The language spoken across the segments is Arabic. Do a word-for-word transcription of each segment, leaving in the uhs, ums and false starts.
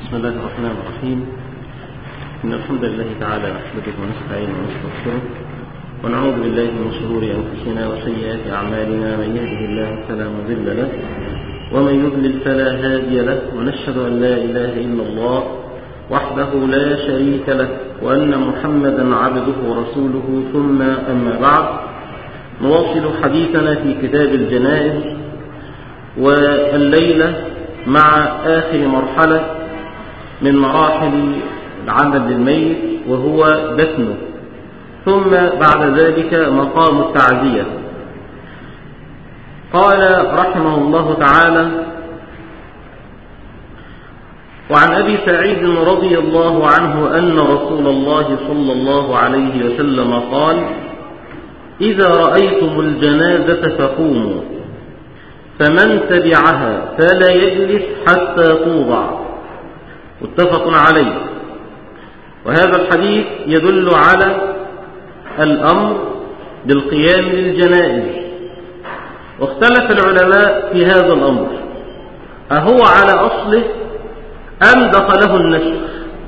بسم الله الرحمن الرحيم. إن الحمد لله تعالى نحمده ونستعينه ونستغفره ونعوذ بالله من شرور أنفسنا وسيئات أعمالنا. من يهده الله فلا مضل له ومن يضلل فلا هادي له، ونشهد أن لا إله إلا الله وحده لا شريك له، وأن محمدا عبده ورسوله. ثم أما بعد، نواصل حديثنا في كتاب الجنائز، والليلة مع آخر مرحلة من مراحل العمل للميت وهو دفنه، ثم بعد ذلك مقام التعزية. قال رحمه الله تعالى: وعن أبي سعيد رضي الله عنه أن رسول الله صلى الله عليه وسلم قال: إذا رأيتم الجنازة فقوموا، فمن تبعها فلا يجلس حتى توضع. متفق عليه. وهذا الحديث يدل على الأمر بالقيام للجنائز، واختلف العلماء في هذا الأمر، أهو على أصله أم دخله النسخ؟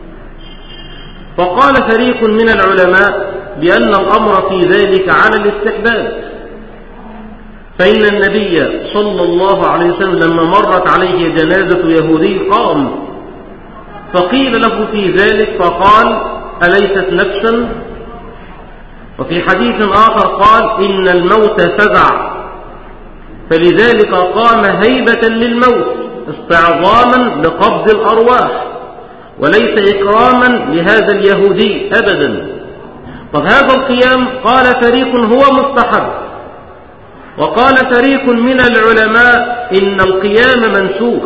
فقال فريق من العلماء بأن الأمر في ذلك على الاستحباب، فإن النبي صلى الله عليه وسلم لما مرت عليه جنازة يهودي قام، فقيل له في ذلك فقال: أليست نفسا؟ وفي حديث آخر قال: إن الموت فزع، فلذلك قام هيبة للموت استعظاما لقبض الأرواح، وليس إكراما لهذا اليهودي أبدا. طب هذا القيام قال فريق هو مستحب، وقال فريق من العلماء إن القيام منسوخ.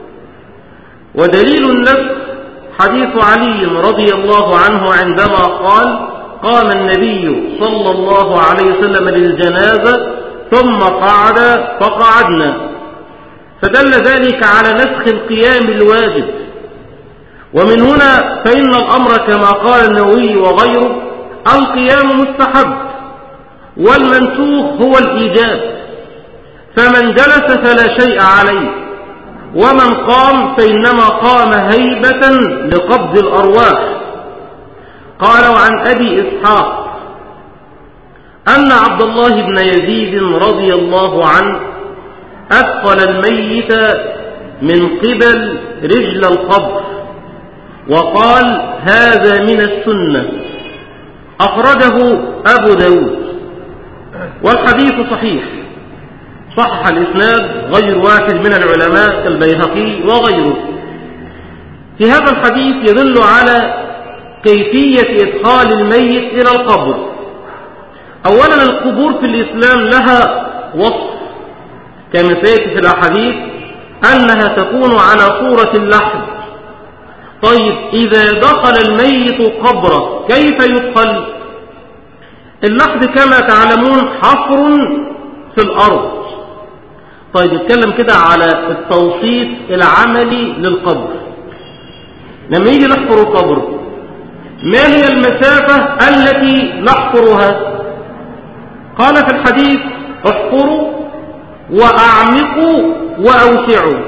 ودليل النسخ حديث علي رضي الله عنه عندما قال: قام النبي صلى الله عليه وسلم للجنازة ثم قعد فقعدنا، فدل ذلك على نسخ القيام الواجب. ومن هنا فإن الأمر كما قال النووي وغيره: القيام مستحب، والمنسوخ هو الإيجاب، فمن جلس فلا شيء عليه، ومن قام فإنما قام هيبة لقبض الأرواح. قال: وعن أبي إسحاق أن عبد الله بن يزيد رضي الله عنه أثقل الميت من قبل رجل القبر، وقال: هذا من السنة. أخرجه أبو داود، والحديث صحيح، صحح الإسناد غير واحد من العلماء كالبيهقي وغيره. في هذا الحديث يدل على كيفية إدخال الميت إلى القبر. أولا، القبور في الإسلام لها وصف كما سيأتي في الأحاديث أنها تكون على صورة اللحد. طيب، إذا دخل الميت قبره كيف يدخل؟ اللحد كما تعلمون حفر في الأرض. طيب، نتكلم كده على التوصيف العملي للقبر. لما يجي نحفر القبر، ما هي المسافة التي نحفرها؟ قال في الحديث: احفروا وأعمقوا وأوسعوا.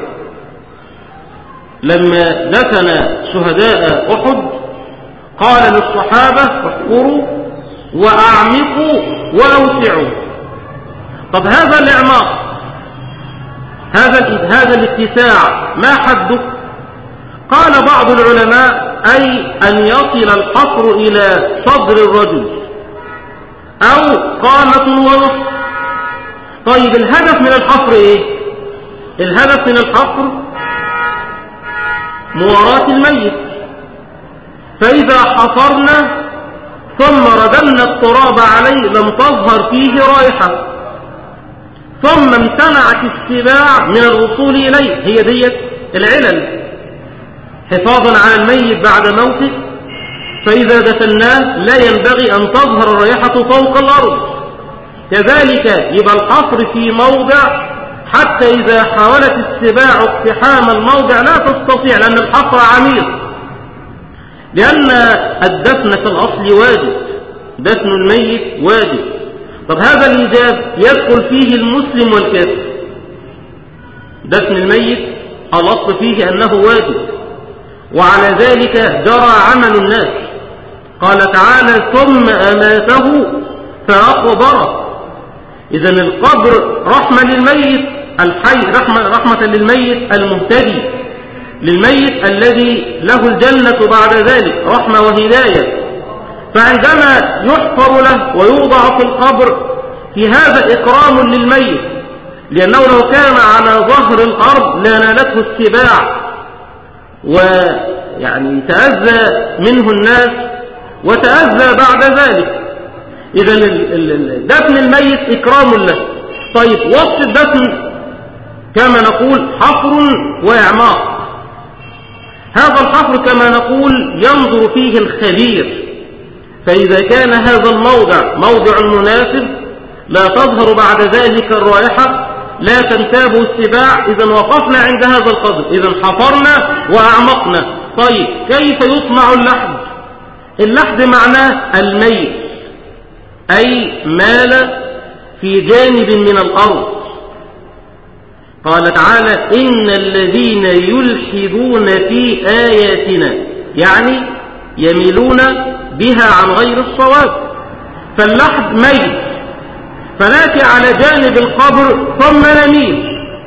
لما دفن شهداء أحد قال للصحابة: احفروا وأعمقوا وأوسعوا. طب هذا الإعماق، هذا هذا الاتساع ما حده؟ قال بعض العلماء: أي أن يصل الحفر إلى صدر الرجل أو قامة ونصف. طيب، الهدف من الحفر إيه؟ الهدف من الحفر مواراة الميت، فإذا حفرنا ثم ردمنا التراب عليه لم تظهر فيه رائحة، ثم امتنعت السباع من الوصول إليه. هي ديت العلل، حفاظا على الميت بعد موته، فإذا دفناه لا ينبغي أن تظهر الرائحة فوق الأرض. كذلك يبقى الحفر في موضع حتى إذا حاولت السباع اقتحام الموضع لا تستطيع، لأن الحفر عميق. لأن الدفن في الأصل واجب، دفن الميت واجب. طب هذا الإيجاب يدخل فيه المسلم والكافر. دفن الميت الأصل فيه أنه واجب، وعلى ذلك جرى عمل الناس. قال تعالى ثم أماته فأقبره. إذن القبر رحمة للميت الحي، رحمة, رحمة للميت المهتدي، للميت الذي له الجنة بعد ذلك، رحمة وهداية. فعندما يحفر له ويوضع في القبر في هذا إكرام للميت، لأنه لو كان على ظهر الأرض لنالته السباع ويعني تأذى منه الناس وتأذى بعد ذلك. إذن دفن الميت إكرام له. طيب وصف الدفن كما نقول حفر وإعماق. هذا الحفر كما نقول ينظر فيه الخبير، فإذا كان هذا الموضع موضع مناسب لا تظهر بعد ذلك الرائحة، لا تنتابه السباع، إذن وقفنا عند هذا القدر، إذن حفرنا وأعمقنا. طيب كيف يصنع اللحد؟ اللحد معناه الميت، أي مال في جانب من الأرض. قال تعالى إن الذين يلحدون في آياتنا، يعني يميلون بها عن غير الصواب. فاللحد ميت، فنأتي على جانب القبر ثم نميل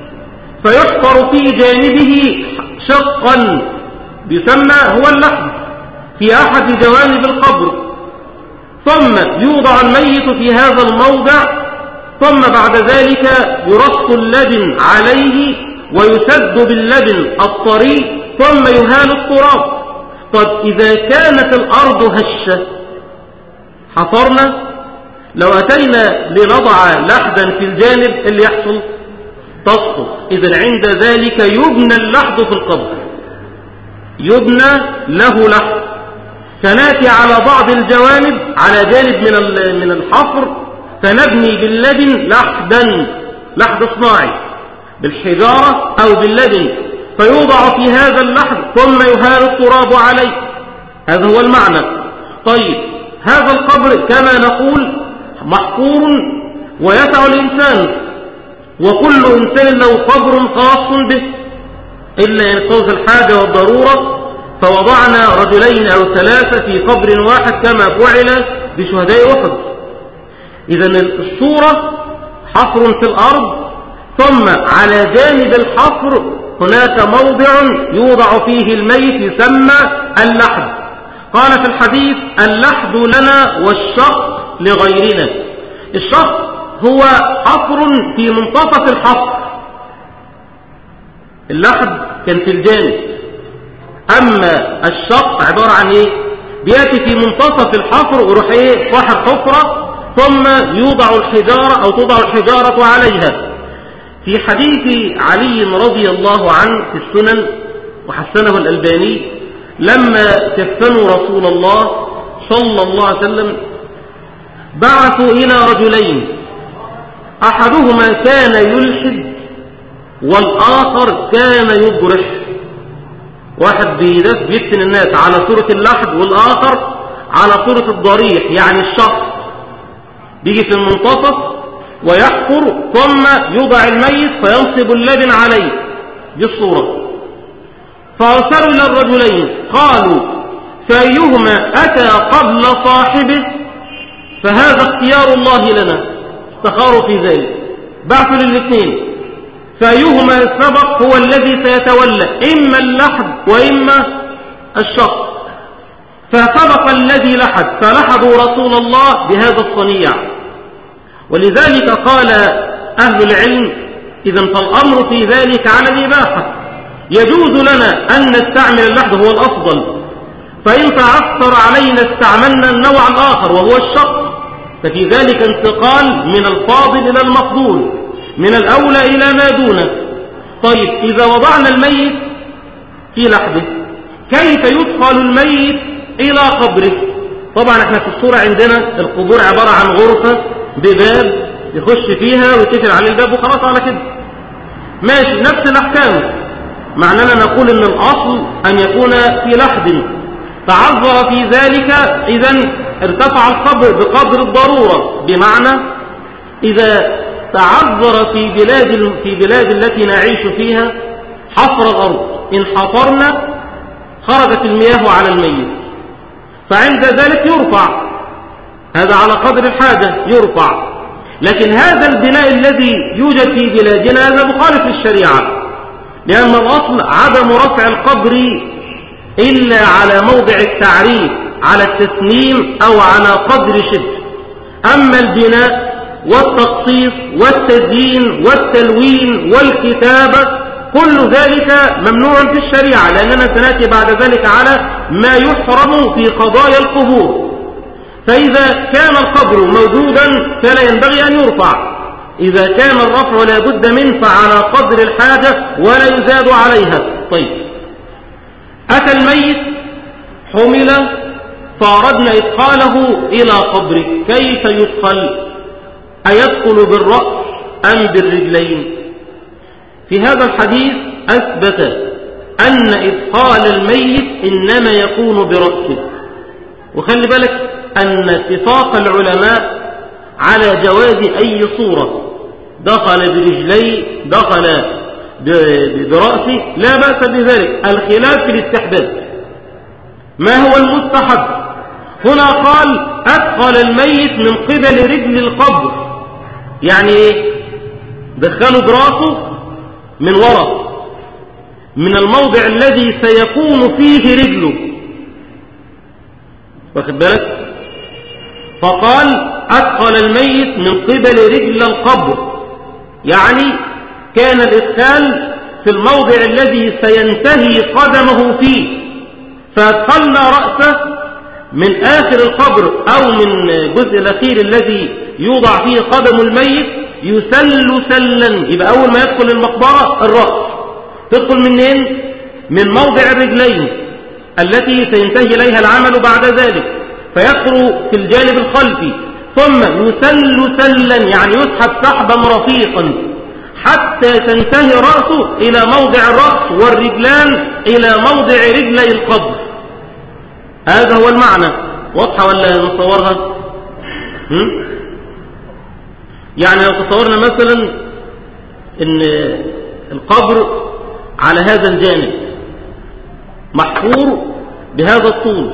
فيحفر في جانبه شقا يسمى هو اللحد في أحد جوانب القبر، ثم يوضع الميت في هذا الموضع، ثم بعد ذلك يرص اللبن عليه ويسد باللبن الطري، ثم يهال التراب. طب إذا كانت الأرض هشة حفرنا، لو أتينا لنضع لحدا في الجانب اللي يحصل تسقط. إذن عند ذلك يبنى اللحد في القبر، يبنى له لحد، فنأتي على بعض الجوانب على جانب من من الحفر فنبني باللبن لحدا، لحد صناعي بالحجارة أو باللبن، فيوضع في هذا اللحد ثم يهال التراب عليه. هذا هو المعنى. طيب هذا القبر كما نقول محفور ويسع الإنسان، وكل إنسان له قبر خاص به إلا ينقض الحاجة والضرورة، فوضعنا رجلين أو ثلاثة في قبر واحد كما فعل بشهداء أحد. إذن الصورة حفر في الأرض، ثم على جانب الحفر هناك موضع يوضع فيه الميت يسمى اللحد. قال في الحديث اللحد لنا والشق لغيرنا. الشق هو حفر في منتصف الحفر، اللحد كان في الجانب، أما الشق عبارة عن إيه؟ بيأتي في منتصف الحفر ويروح إيه؟ صاحب حفرة ثم يوضع الحجارة أو توضع الحجارة عليها. في حديث علي رضي الله عنه في السنن وحسنه الألباني لما كفنوا رسول الله صلى الله عليه وسلم بعثوا إلى رجلين، أحدهما كان يلحد والآخر كان يبرح. واحد بيدفن الناس على صورة اللحد، والآخر على صورة الضريح يعني الشخص، بيجي في المنتصف ويحفر ثم يوضع الميت فينصب اللبن عليه. دي الصورة. فأرسلوا إلى الرجلين قالوا فأيهما أتى قبل صاحبه فهذا اختيار الله لنا. استخاروا في ذلك، بعثوا للاثنين فأيهما سبق هو الذي سيتولى إما اللحد وإما الشق. فسبق الذي لحد فلحدوا رسول الله بهذا الصنيع. ولذلك قال أهل العلم إذن فالأمر في ذلك على الإباحة، يجوز لنا أن نستعمل اللحد هو الأفضل، فإن تعثر علينا استعملنا النوع الآخر وهو الشق، ففي ذلك انتقال من الفاضل إلى المفضول، من الأولى إلى ما دونه. طيب إذا وضعنا الميت في لحده كيف يدخل الميت إلى قبره؟ طبعا احنا في الصورة عندنا القبور عبارة عن غرفة بباب يخش فيها ويتقفل عليه الباب وخلاص على كده ماشي، نفس الأحكام. معنانا نقول ان الأصل أن يكون في لحد، تعذر في ذلك إذن ارتفع القبر بقدر الضرورة، بمعنى إذا تعذر في بلاد في بلاد التي نعيش فيها حفر الأرض، إن حفرنا خرجت المياه على الميت، فعند ذلك يرفع، هذا على قدر الحاجة يرفع. لكن هذا البناء الذي يوجد في بلادنا هذا مخالف للشريعة، لأن الأصل عدم رفع القبر إلا على موضع التعريف على التسنيم أو على قدر شبه. أما البناء والتخصيص والتزيين والتلوين والكتابة كل ذلك ممنوع في الشريعة، لأننا سنأتي بعد ذلك على ما يحرم في قضايا القبور. فإذا كان القبر موجودا فلا ينبغي أن يرفع، إذا كان الرفع لا بد منه فعلى قدر الحاجة ولا يزاد عليها. طيب، أتى الميت حمل فأردنا إدخاله إلى قبره، كيف يدخل؟ أيدخل بالرأس أم بالرجلين؟ في هذا الحديث أثبت أن إدخال الميت إنما يكون برأسه، وخلي بالك أن اتفاق العلماء على جواز أي صورة، دخل برجلي دخل برأسه لا بأس بذلك، الخلاف في الاستحباب. ما هو المستحب؟ هنا قال أدخل الميت من قبل رجل القبر، يعني إيه؟ دخلوا برأسه من وراء، من الموضع الذي سيكون فيه رجله، واخد بالك؟ فقال أدخل الميت من قبل رجل القبر، يعني كان الإدخال في الموضع الذي سينتهي قدمه فيه، فأدخلنا رأسه من آخر القبر أو من الجزء الأخير الذي يوضع فيه قدم الميت يسل سلا. يبقى أول ما يدخل المقبرة الرأس تدخل منين؟ من موضع الرجلين التي سينتهي إليها العمل بعد ذلك، فيدخل في الجانب الخلفي، ثم يسل سلا يعني يسحب سحبا رفيقا حتى تنتهي رأسه إلى موضع الرأس والرجلان إلى موضع رجلي القبر. هذا هو المعنى. واضحة ولا نصورها؟ يعني لو تصورنا مثلا ان القبر على هذا الجانب محفور بهذا الطول،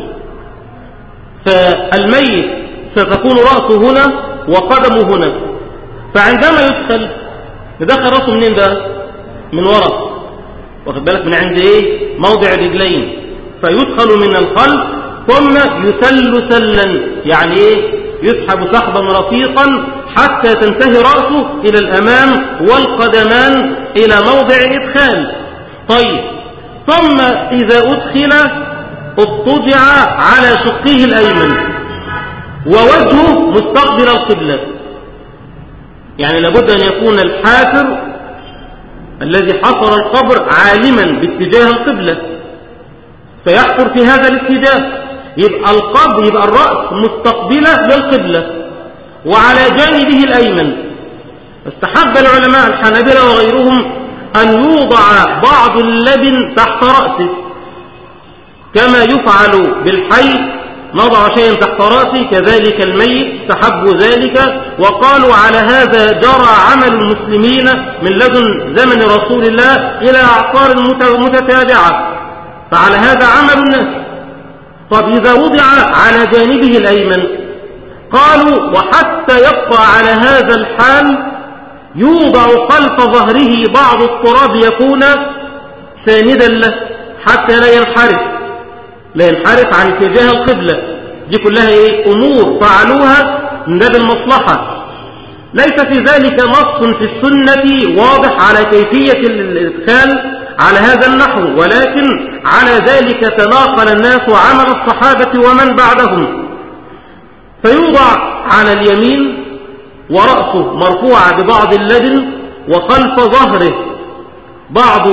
فالميت ستكون رأسه هنا وقدمه هنا، فعندما يدخل ندخل رأسه منين بقى؟ من وراء، واخد بالك؟ من عند ايه؟ موضع الرجلين، فيدخل من الخلف ثم يسل سلا، يعني ايه؟ يسحب سحبا رفيقا حتى تنتهي رأسه إلى الأمام والقدمان إلى موضع الإدخال. طيب، ثم إذا أدخل اضطجع على شقه الأيمن ووجهه مستقبل القبلة، يعني لابد أن يكون الحافر الذي حفر القبر عالما باتجاه القبلة فيحفر في هذا الاتجاه، يبقى القبر يبقى الرأس مستقبلة للقبلة وعلى جانبه الأيمن. استحب العلماء الحنابلة وغيرهم أن يوضع بعض اللبن تحت رأسه كما يفعل بالحي، نضع شيئا تحت رأسه، كذلك الميت استحبوا ذلك، وقالوا على هذا جرى عمل المسلمين من لدن زمن رسول الله إلى أعصار متتابعة، فعلى هذا عمل الناس. طب إذا وضع على جانبه الأيمن قالوا وحتى يبقى على هذا الحال يوضع خلف ظهره بعض التراب يكون ساندا له حتى لا ينحرف لا ينحرف عن اتجاه القبلة. دي كلها ايه؟ أمور فعلوها من باب المصلحة، ليس في ذلك نص في السنة واضح على كيفية الإدخال على هذا النحو، ولكن على ذلك تناقل الناس وعمل الصحابة ومن بعدهم. فيوضع على اليمين ورأسه مرفوع ببعض اللبن، وخلف ظهره بعض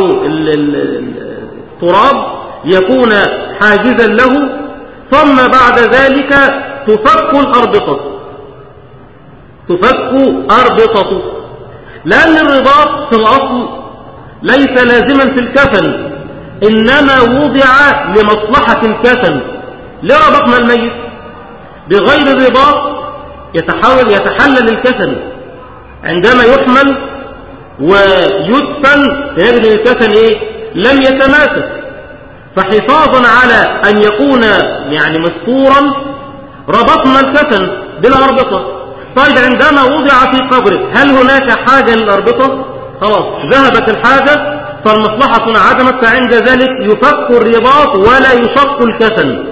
التراب يكون حاجزا له، ثم بعد ذلك تفك الأربطة تفك أربطته، لأن الرباط في الأصل ليس لازما في الكفن، إنما وضع لمصلحة الكفن. ليه ربطنا الميت؟ بغير الرباط يتحول يتحلل الكفن عندما يحمل ويدفن، يجد الكفن إيه؟ لم يتماسك، فحفاظا على أن يكون يعني مستورا ربطنا الكفن بالأربطة. طيب عندما وضع في قبره هل هناك حاجة للأربطة؟ خلاص ذهبت الحاجة فالمصلحة انعدمت، فعند ذلك يفك الرباط ولا يشق الكفن.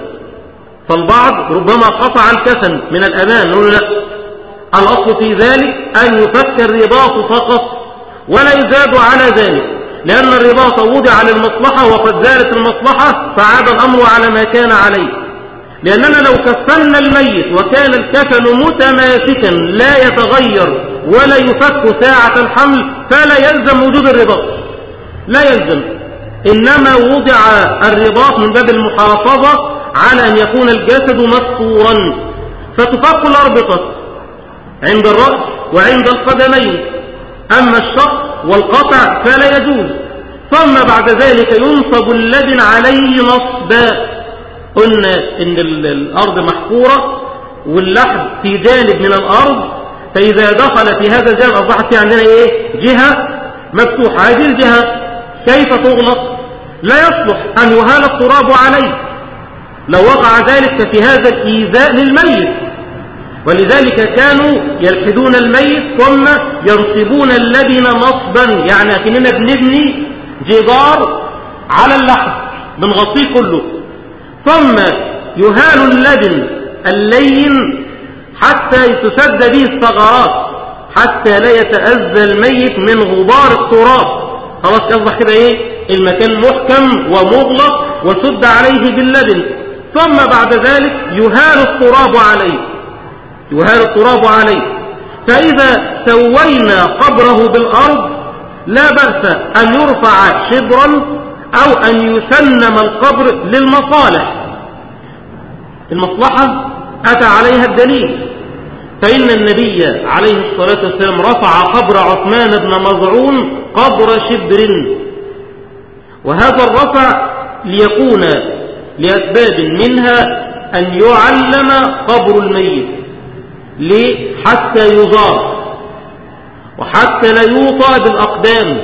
فالبعض ربما قطع الكفن من الأمان، نقول لا، الأصل في ذلك أن يفك الرباط فقط ولا يزاد على ذلك، لأن الرباط وضع للمصلحة وقد زالت المصلحة فعاد الأمر على ما كان عليه. لأننا لو كفنا الميت وكان الكفن متماسكا لا يتغير ولا يفك ساعة الحمل فلا يلزم وجود الرباط، لا يلزم، إنما وضع الرباط من باب المحافظة على أن يكون الجسد مستورا، فتفك الأربطة عند الرأس وعند القدمين، أما الشق والقطع فلا يجوز. ثم بعد ذلك ينصب اللبن عليه نصبا. قلنا إن الأرض محفورة واللحم في جانب من الأرض، فإذا دخل في هذا الجانب أصبحت في عندنا إيه؟ جهة مفتوحة. هذه الجهة كيف تغلق؟ لا يصلح أن يهال التراب عليه، لو وقع ذلك ففي هذا الإيذاء للميت. ولذلك كانوا يلحدون الميت ثم ينصبون اللبن نصبا، يعني أكننا بنبني جدار على اللحم بنغطيه كله، ثم يهال اللبن اللين حتى تسد به الثغرات حتى لا يتأذى الميت من غبار التراب. خلاص يصبح كده ايه؟ المكان محكم ومغلق وسد عليه باللبن. ثم بعد ذلك يهال التراب عليه، يهال التراب عليه. فإذا سوينا قبره بالأرض لا بأس أن يرفع شبرا أو أن يسنم القبر للمصالح، المصلحة أتى عليها الدليل. فإن النبي عليه الصلاة والسلام رفع قبر عثمان بن مظعون قبر شبر، وهذا الرفع ليكون لأسباب منها أن يعلم قبر الميت، ليه؟ حتى يزار، وحتى لا يوطى بالأقدام،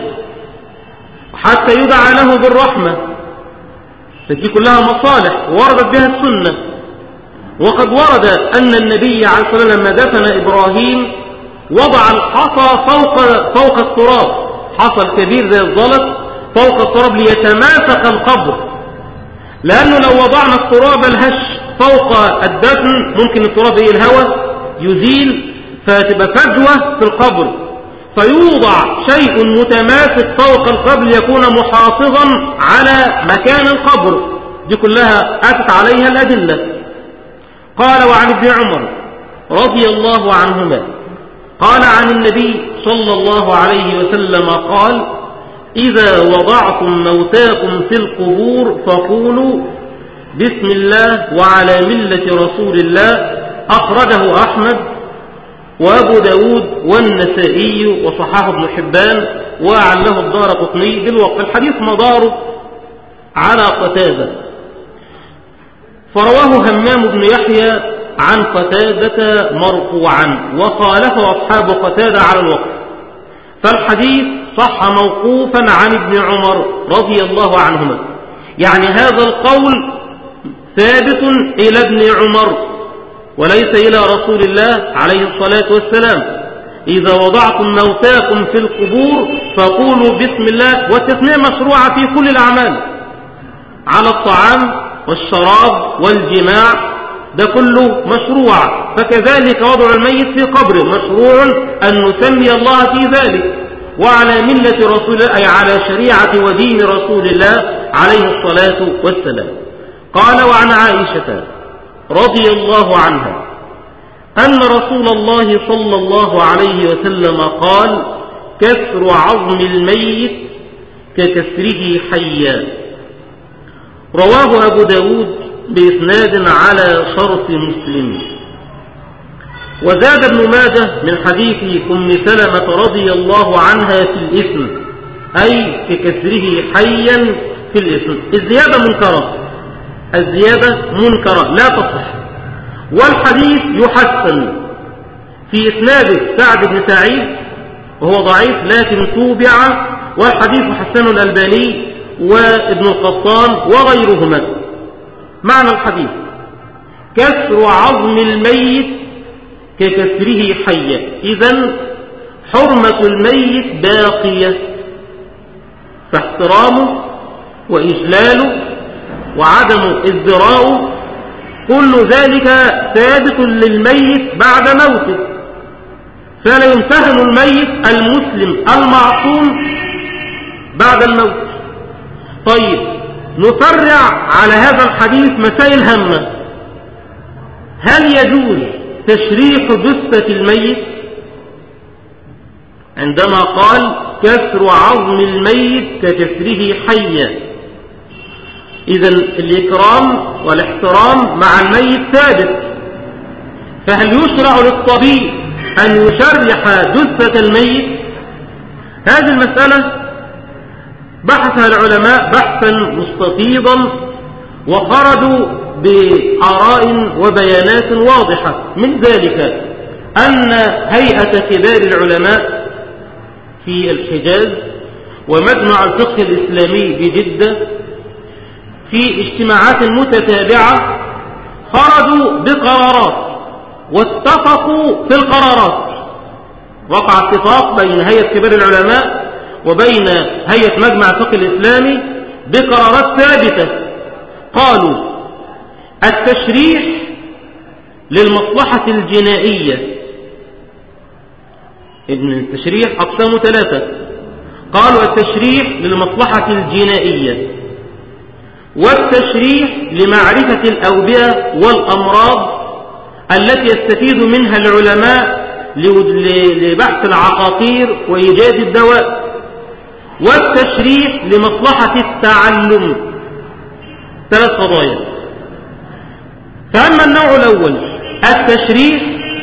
وحتى يدعى له بالرحمة. فدي كلها مصالح وردت بها السنة. وقد ورد أن النبي عليه الصلاة والسلام لما دفن إبراهيم وضع الحصى فوق, فوق التراب، حصى الكبير زي الزلط فوق التراب ليتماسك القبر، لأنه لو وضعنا التراب الهش فوق الدفن ممكن التراب ايه الهواء يزيل فتبقى فجوة في القبر، فيوضع شيء متماسك فوق القبر ليكون محافظا على مكان القبر. دي كلها أتت عليها الأدلة. قال وعن ابن عمر رضي الله عنهما قال عن النبي صلى الله عليه وسلم قال: إذا وضعتم موتاكم في القبور فقولوا بسم الله وعلى ملة رسول الله. أخرجه أحمد وأبو داود والنسائي وصححه ابن حبان وعله الدارقطني بالوقت. الحديث مداره على قتادة، فرواه همام بن يحيى عن قتادة مرفوعا وقاله أصحاب قتادة على الوقت، فالحديث صح موقوفا عن ابن عمر رضي الله عنهما، يعني هذا القول ثابت إلى ابن عمر وليس إلى رسول الله عليه الصلاة والسلام. إذا وضعتم موتاكم في القبور فقولوا بسم الله، والتثنية مشروعة في كل الأعمال، على الطعام والشراب والجماع ده كله مشروع، فكذلك وضع الميت في قبره مشروع أن نسمي الله في ذلك، وعلى ملة رسول الله أي على شريعة ودين رسول الله عليه الصلاة والسلام. قال وعن عائشة رضي الله عنها أن رسول الله صلى الله عليه وسلم قال: كسر عظم الميت ككسره حيا. رواه أبو داود بإسناد على شرط مسلم. وزاد ابن ماجه من حديث أم سلمة رضي الله عنها في الإثم، أي ككسره حيا في الإثم. الزيادة منكرة، الزيادة منكرة لا تصح، والحديث يحسن. في إسناده سعد بن سعيد وهو ضعيف لكن توبع، والحديث حسن الألباني وابن القطان وغيرهما. معنى الحديث: كسر عظم الميت ككسره حيا، إذن حرمة الميت باقية، فاحترامه وإجلاله وعدم ازدراؤه كل ذلك ثابت للميت بعد موته، فلا يمتهن الميت المسلم المعصوم بعد الموت. طيب، نفرع على هذا الحديث مسائل هامة. هل يجوز تشريح جثة الميت؟ عندما قال كسر عظم الميت ككسره حيا، إذن الإكرام والاحترام مع الميت ثابت، فهل يشرع للطبيب أن يشرح جثة الميت؟ هذه المسألة بحثها العلماء بحثا مستفيضا، وخرجوا بآراء وبيانات واضحة. من ذلك أن هيئة كبار العلماء في الحجاز ومجمع الفقه الإسلامي بجدة في اجتماعات متتابعة خرجوا بقرارات واتفقوا في القرارات. وقع اتفاق بين هيئة كبار العلماء وبين هيئة مجمع الفقه الإسلامي بقرارات ثابتة. قالوا التشريح للمصلحة الجنائية، ابن التشريح أقسام ثلاثة، قالوا التشريح للمصلحة الجنائية، والتشريح لمعرفة الأوبئة والأمراض التي يستفيد منها العلماء لبحث العقاقير وإيجاد الدواء، والتشريح لمصلحة التعلم. ثلاث قضايا. فأما النوع الأول التشريح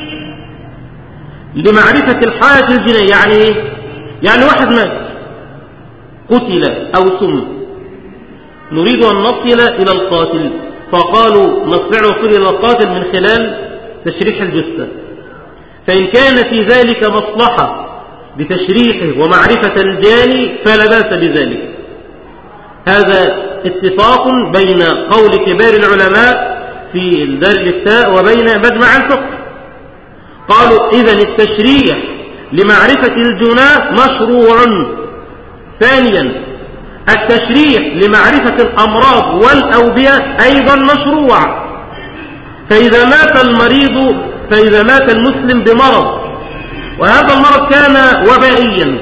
لمعرفة الحالة الجنائية، يعني إيه؟ يعني واحد مات قتل أو سم، نريد أن نصل إلى القاتل، فقالوا نستطيع الوصول إلى القاتل من خلال تشريح الجثة، فإن كان في ذلك مصلحة بتشريحه ومعرفة الجاني فلا بأس بذلك. هذا اتفاق بين قول كبار العلماء في دار الإفتاء وبين مجمع الفقه. قالوا إذن التشريح لمعرفة الجناة مشروع. ثانيا التشريح لمعرفة الأمراض والأوبئة أيضا مشروع. فإذا مات المريض فإذا مات المسلم بمرض وهذا المرض كان وبائيا،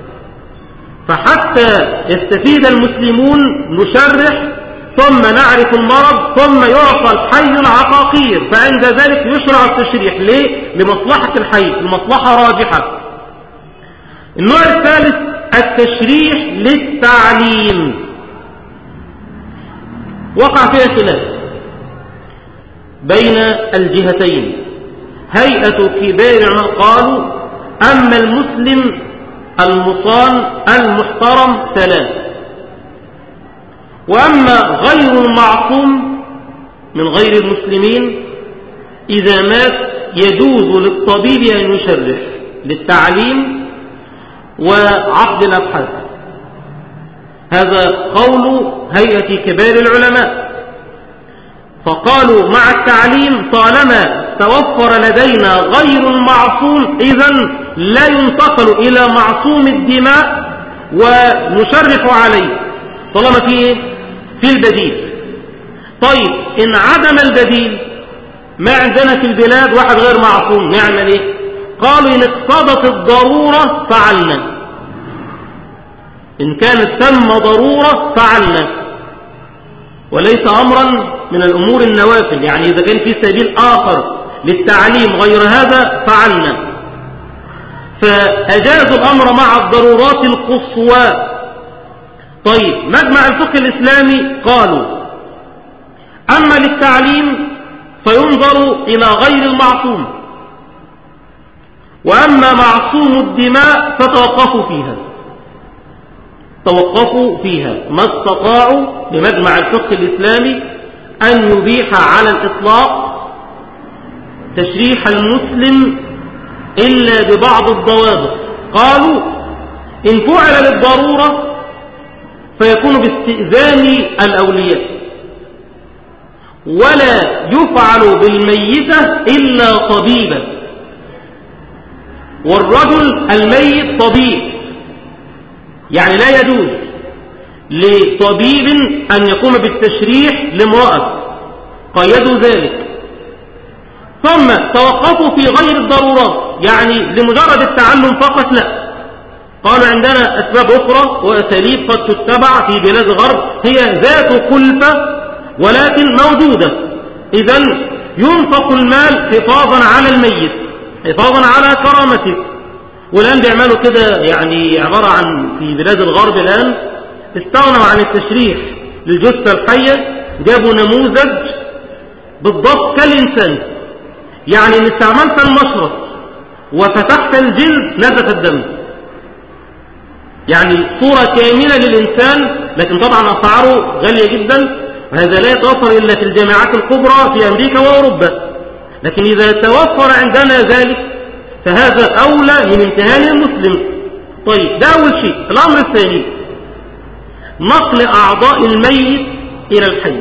فحتى يستفيد المسلمون نشرح ثم نعرف المرض ثم يعطى الحي العقاقير، فعند ذلك يشرع التشريح. ليه؟ لمصلحة الحي، المصلحة راجحة. النوع الثالث التشريح للتعليم، وقع فيها خلاف بين الجهتين. هيئة كبار العلماء قالوا أما المسلم المصان المحترم ثلاث، وأما غير المعصوم من غير المسلمين إذا مات يجوز للطبيب أن يشرح للتعليم وعقد الأبحاث. هذا قول هيئة كبار العلماء، فقالوا مع التعليم طالما توفر لدينا غير المعصوم إذن لا ينتقل إلى معصوم الدماء ونشرح عليه طالما فيه في البديل. طيب إن عدم البديل، ما عندنا في البلاد واحد غير معصوم، نعمل إيه؟ قالوا إن اقتضت الضرورة فعلنا، إن كانت ثم ضرورة فعلنا، وليس أمرا من الأمور النوافل. يعني إذا كان في سبيل آخر للتعليم غير هذا فعلنا، فأجازوا الأمر مع الضرورات القصوى. طيب مجمع الفقه الإسلامي قالوا أما للتعليم فينظر إلى غير المعصوم، وأما معصوم الدماء فتوقفوا فيها توقفوا فيها ما استطاعوا لمجمع الفقه الإسلامي أن يبيح على الإطلاق تشريح المسلم إلا ببعض الضوابط. قالوا إن فعل للضرورة فيكون باستئذان الأولياء، ولا يفعل بالميتة إلا طبيبا، والرجل الميت طبيب، يعني لا يجوز لطبيب أن يقوم بالتشريح لامرأة، قيدوا ذلك. ثم توقفوا في غير الضرورات، يعني لمجرد التعلم فقط لا، قالوا عندنا أسباب أخرى وأساليب قد تتبع في بلاد الغرب هي ذات كلفة ولكن موجودة، إذن ينفق المال حفاظا على الميت، حفاظا على كرامته. والآن بيعملوا كده، يعني عبارة عن في بلاد الغرب الآن استغنوا عن التشريح للجثة الحية، جابوا نموذج بالضبط كالإنسان، يعني إن استعملت المشرط وفتحت الجلد نزف الدم، يعني صورة كاملة للإنسان، لكن طبعا أسعاره غالية جدا، وهذا لا يتوفر إلا في الجامعات الكبرى في أمريكا وأوروبا. لكن إذا توفر عندنا ذلك فهذا أولى من امتهان المسلم. طيب، ده أول شيء. الأمر الثاني نقل أعضاء الميت إلى الحي،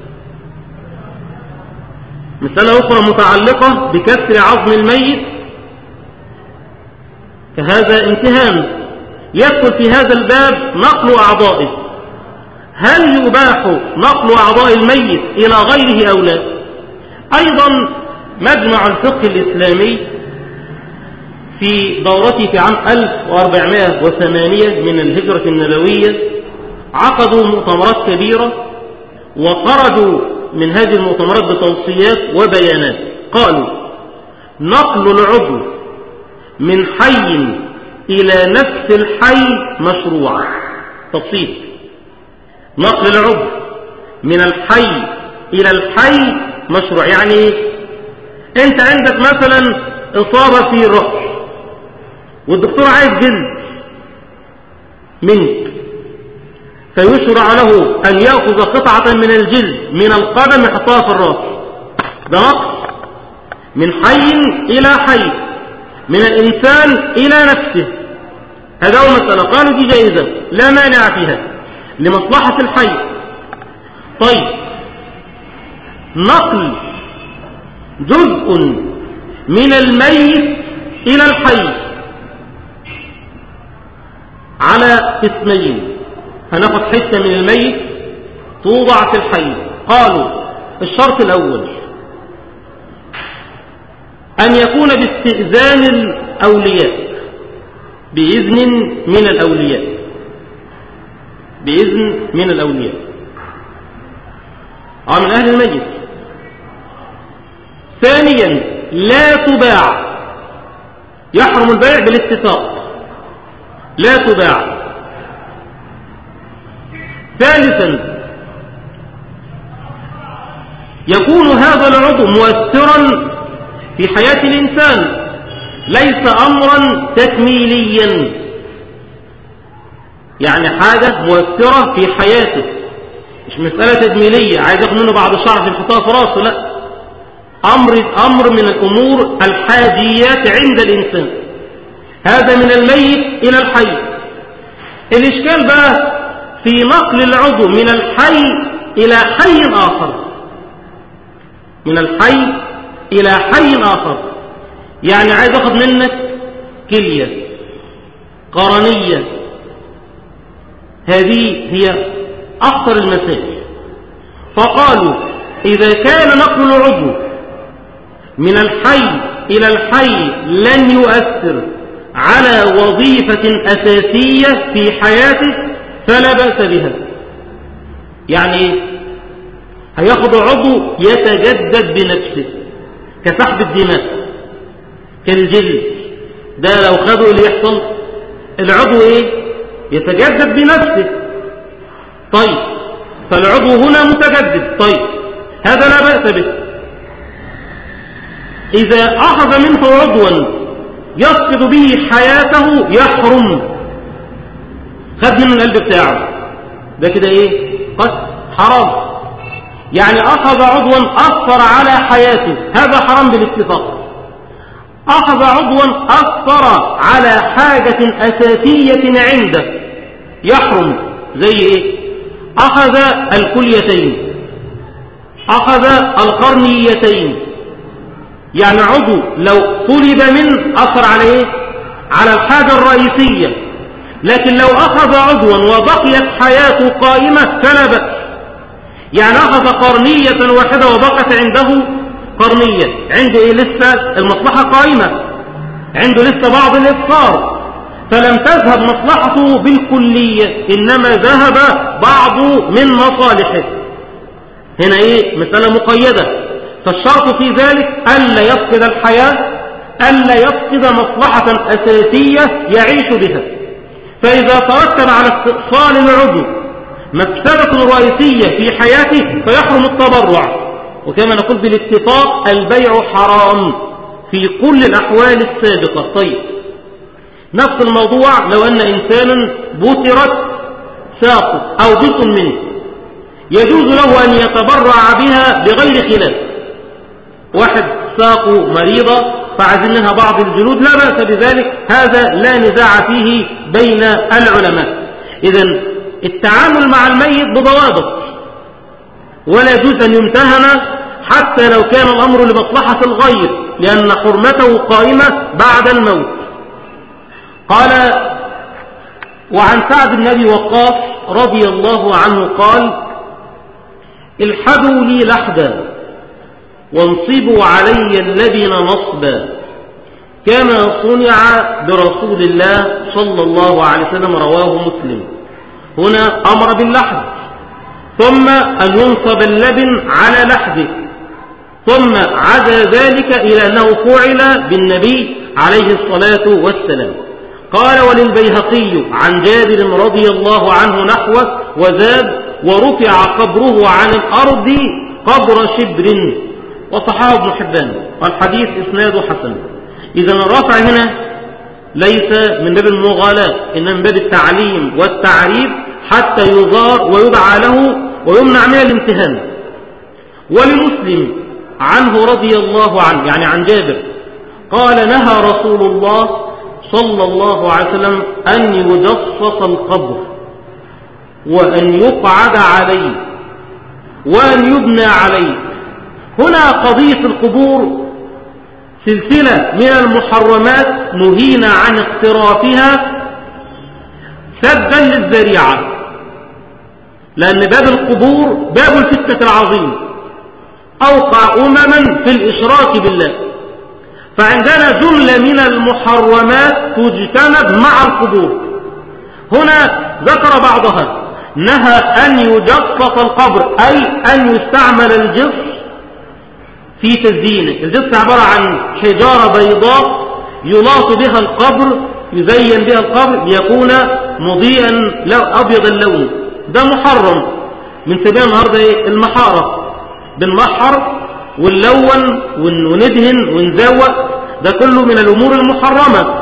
مسألة أخرى متعلقة بكسر عظم الميت، فهذا امتهان يدخل في هذا الباب نقل أعضائه. هل يباح نقل أعضاء الميت إلى غيره أو لا؟ أيضا مجمع الفقه الإسلامي في دورته في عام ألف وأربعمائة وثمانية من الهجرة النبوية عقدوا مؤتمرات كبيرة، وخرجوا من هذه المؤتمرات بتوصيات وبيانات. قالوا نقل العضو من حي إلى نفس الحي مشروع. تفصيل: نقل العضو من الحي إلى الحي مشروع. يعني أنت عندك مثلا إصابة في الرأس والدكتور عايز جلد منك، فيشرع له أن يأخذ قطعة من الجلد من القدم يحطها في الرأس. ده نقل من حي إلى حي، من الإنسان إلى نفسه. هذا هو مسألة. قالوا دي جائزة لا مانع فيها لمصلحة الحي. طيب، نقل جزء من الميت إلى الحي على قسمين. هناخد حتة من الميت توضع في الحي. قالوا الشرط الأول أن يكون باستئذان الأولياء، بإذن من الأولياء، بإذن من الأولياء أو من أهل الميت. ثانيا لا تباع، يحرم البيع بالاتفاق، لا تباع. ثالثا يكون هذا العضو مؤثرا في حياة الإنسان، ليس أمرا تكميليا، يعني حاجة مؤثرة في حياته، مش مسألة تجميلية عايز ياخد منه بعض الشعر في الحطاء في راسه، لا، أمر أمر من الأمور الحاجيات عند الإنسان. هذا من الميت إلى الحي. الإشكال بقى في نقل العضو من الحي إلى حي آخر، من الحي إلى حي آخر. يعني عايز أخذ منك كلية، قرنية، هذه هي أخطر المسائل. فقالوا إذا كان نقل العضو من الحي إلى الحي لن يؤثر على وظيفة أساسية في حياته فلا بأس بها. يعني هياخد عضو يتجدد بنفسه كسحب الدماء، كالجلد، ده لو خدوا اللي يحصل العضو ايه؟ يتجدد بنفسه. طيب، فالعضو هنا متجدد، طيب هذا لا بأس به. إذا أخذ منه عضوا يفقد به حياته يحرم. خد منه القلب بتاعه، ده كده ايه؟ قد حرام. يعني أخذ عضوا أثر على حياته، هذا حرام بالاتفاق. أخذ عضوا أثر على حاجة أساسية عنده يحرم. زي إيه؟ أخذ الكليتين، أخذ القرنيتين، يعني عضو لو طلب من أثر عليه على الحاجة الرئيسية، لكن لو أخذ عضوا وبقيت حياته قائمة فلا بأس. يعني أخذ قرنية واحدة وبقت عنده قرنية، عنده إيه لسه المصلحة قائمة، عنده لسه بعض الإفطار، فلم تذهب مصلحته بالكلية، إنما ذهب بعض من مصالحه. هنا إيه مسألة مقيدة، فالشرط في ذلك ألا يفقد الحياة، ألا يفقد مصلحة أساسية يعيش بها. فإذا ترتب على استئصال العضو مفسدة رئيسية في حياته فيحرم التبرع. وكما نقول بالاتفاق البيع حرام في كل الأحوال السابقة. طيب، نفس الموضوع لو أن إنسانا بترت ساقه أو جزء منه، يجوز له أن يتبرع بها بغير خلاف. واحد ساقه مريضة فعزل منها بعض الجلود، لا بأس بذلك، هذا لا نزاع فيه بين العلماء. إذن التعامل مع الميت بضوابط، ولا يجوز أن يمتهن حتى لو كان الأمر لمصلحة الغير، لأن حرمته قائمة بعد الموت. قال: وعن سعد بن أبي وقاص رضي الله عنه قال: الحدوا لي لحدا وانصبوا علي اللبن نصبا، كما صنع برسول الله صلى الله عليه وسلم، رواه مسلم. هنا أمر باللحد، ثم أن ينصب اللبن على لحده، ثم عزى ذلك إلى أنه فعل بالنبي عليه الصلاة والسلام. قال: وللبيهقي عن جابر رضي الله عنه نحوه وزاد: ورفع قبره عن الأرض قبر شبر، وصححه ابن حبان، والحديث إسناده حسن. إذن الرفع هنا ليس من باب المغالاة، إنما من باب التعليم والتعريف حتى يزار ويدعى له ويمنع من الامتهان. ولمسلم عنه رضي الله عنه، يعني عن جابر، قال: نهى رسول الله صلى الله عليه وسلم أن يجصص القبر وأن يقعد عليه وأن يبنى عليه. هنا قضية القبور سلسلة من المحرمات نهينا عن اقترافها سدا للذريعة، لأن باب القبور باب الفتنة العظيم، أوقع أمما في الإشراك بالله، فعندنا جملة من المحرمات تجتنب مع القبور. هنا ذكر بعضها، نهى أن يجصص القبر، أي أن يستعمل الجص في تزيينه. الجص عبارة عن حجارة بيضاء يلاط بها القبر، يزين بها القبر ليكون مضيئا أبيض اللون. ده محرم من سبيل النهارده المحارة، بنمحر ونلون وندهن ونزوق، ده كله من الأمور المحرمة.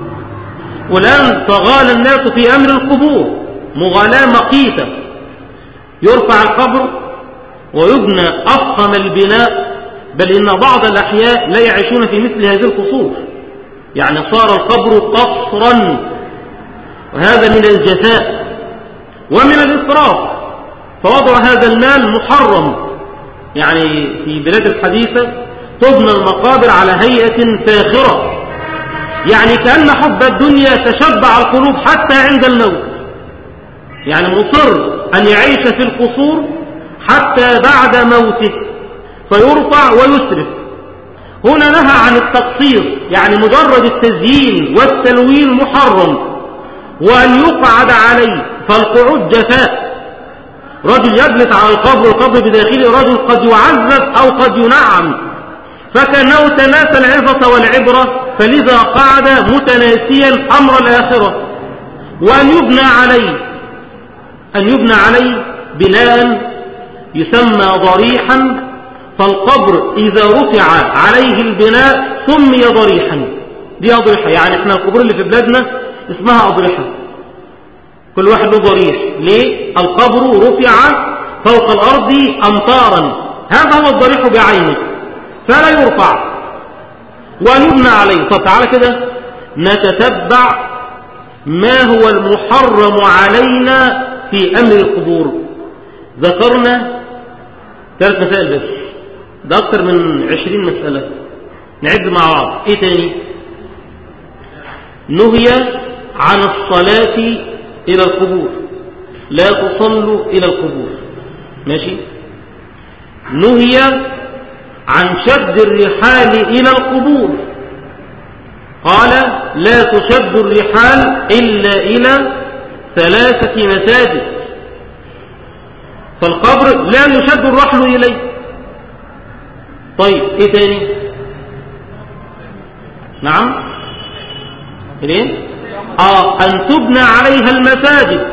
والآن تغالى الناس في أمر القبور مغالاة مقيتة، يرفع القبر ويبنى أفخم البناء، بل إن بعض الأحياء لا يعيشون في مثل هذه القصور، يعني صار القبر قصرا، وهذا من الجفاء ومن الإسراف. فوضع هذا المال محرم. يعني في بلاد الحديثة تبنى المقابر على هيئة فاخرة، يعني كأن حب الدنيا تشبع القلوب حتى عند الموت، يعني مصر أن يعيش في القصور حتى بعد موته فيرفع ويسرف. هنا نهى عن التقصير، يعني مجرد التزيين والتلوين محرم، وأن يقعد عليه، فالقعود جفاء. رجل يجلس على القبر والقبر بداخله رجل قد يعذب أو قد ينعم، فكأنه تناسى العظة والعبرة، فلذا قعد متناسيا أمر الآخرة. وأن يبنى عليه، أن يبنى عليه بناء يسمى ضريحا، فالقبر إذا رفع عليه البناء سمي ضريحا. دي أضرحة، يعني احنا القبور اللي في بلادنا اسمها أضرحة، كل واحد له ضريح. ليه؟ القبر رفع فوق الأرض أمطارا، هذا هو الضريح بعينه، فلا يرفع. وأن يبنى عليه. طب تعالى كده نتتبع ما هو المحرم علينا في أمر القبور. ذكرنا ثلاث مسائل بس، ده أكثر من عشرين مسألة، نعد مع بعض. إيه تاني؟ نهي عن الصلاة إلى القبور، لا تصلوا إلى القبور، ماشي. نهي عن شد الرحال إلى القبور، قال لا تشد الرحال إلا إلى ثلاثة مساجد، فالقبر لا يشد الرحل إليه. طيب إيه تاني؟ نعم إيه؟ آه أن تبنى عليها المساجد،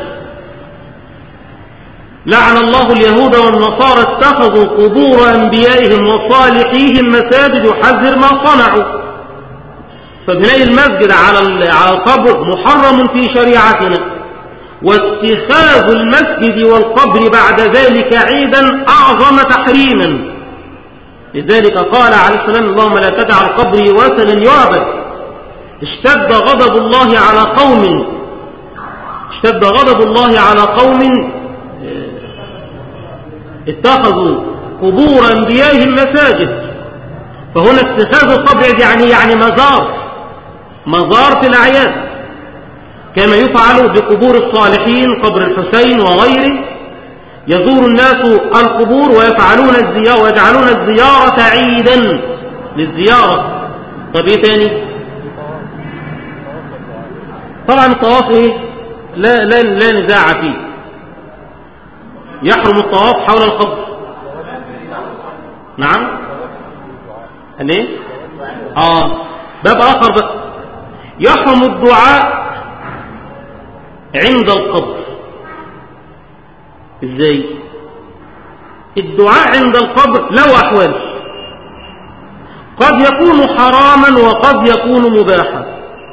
لعن الله اليهود والنصارى اتخذوا قبور أنبيائهم وصالحيهم مساجد يحذر ما صنعوا. فبناء المسجد على على القبر محرم في شريعتنا، واتخاذ المسجد والقبر بعد ذلك عيدا أعظم تحريما. لذلك قال عليه السلام اللهم لا تدع قبري وثنا يعبد. اشتد غضب الله على قوم اشتد غضب الله على قوم اتخذوا قبور أنبيائهم مساجد. فهنا اتخاذ القبر يعني يعني مزار مزار في الأعياد، كما يفعل بقبور الصالحين، قبر الحسين وغيره، يزور الناس القبور ويفعلون الزيارة ويجعلون الزيارة عيدا للزيارة. طب ايه تاني؟ طبعا الطواف ايه؟ لا, لا, لا نزاع فيه، يحرم الطواف حول القبر. نعم ان ايه؟ اه باب اخر بقى، يحرم الدعاء عند القبر. ازاي؟ الدعاء عند القبر له احوال، قد يكون حراما وقد يكون مباحا.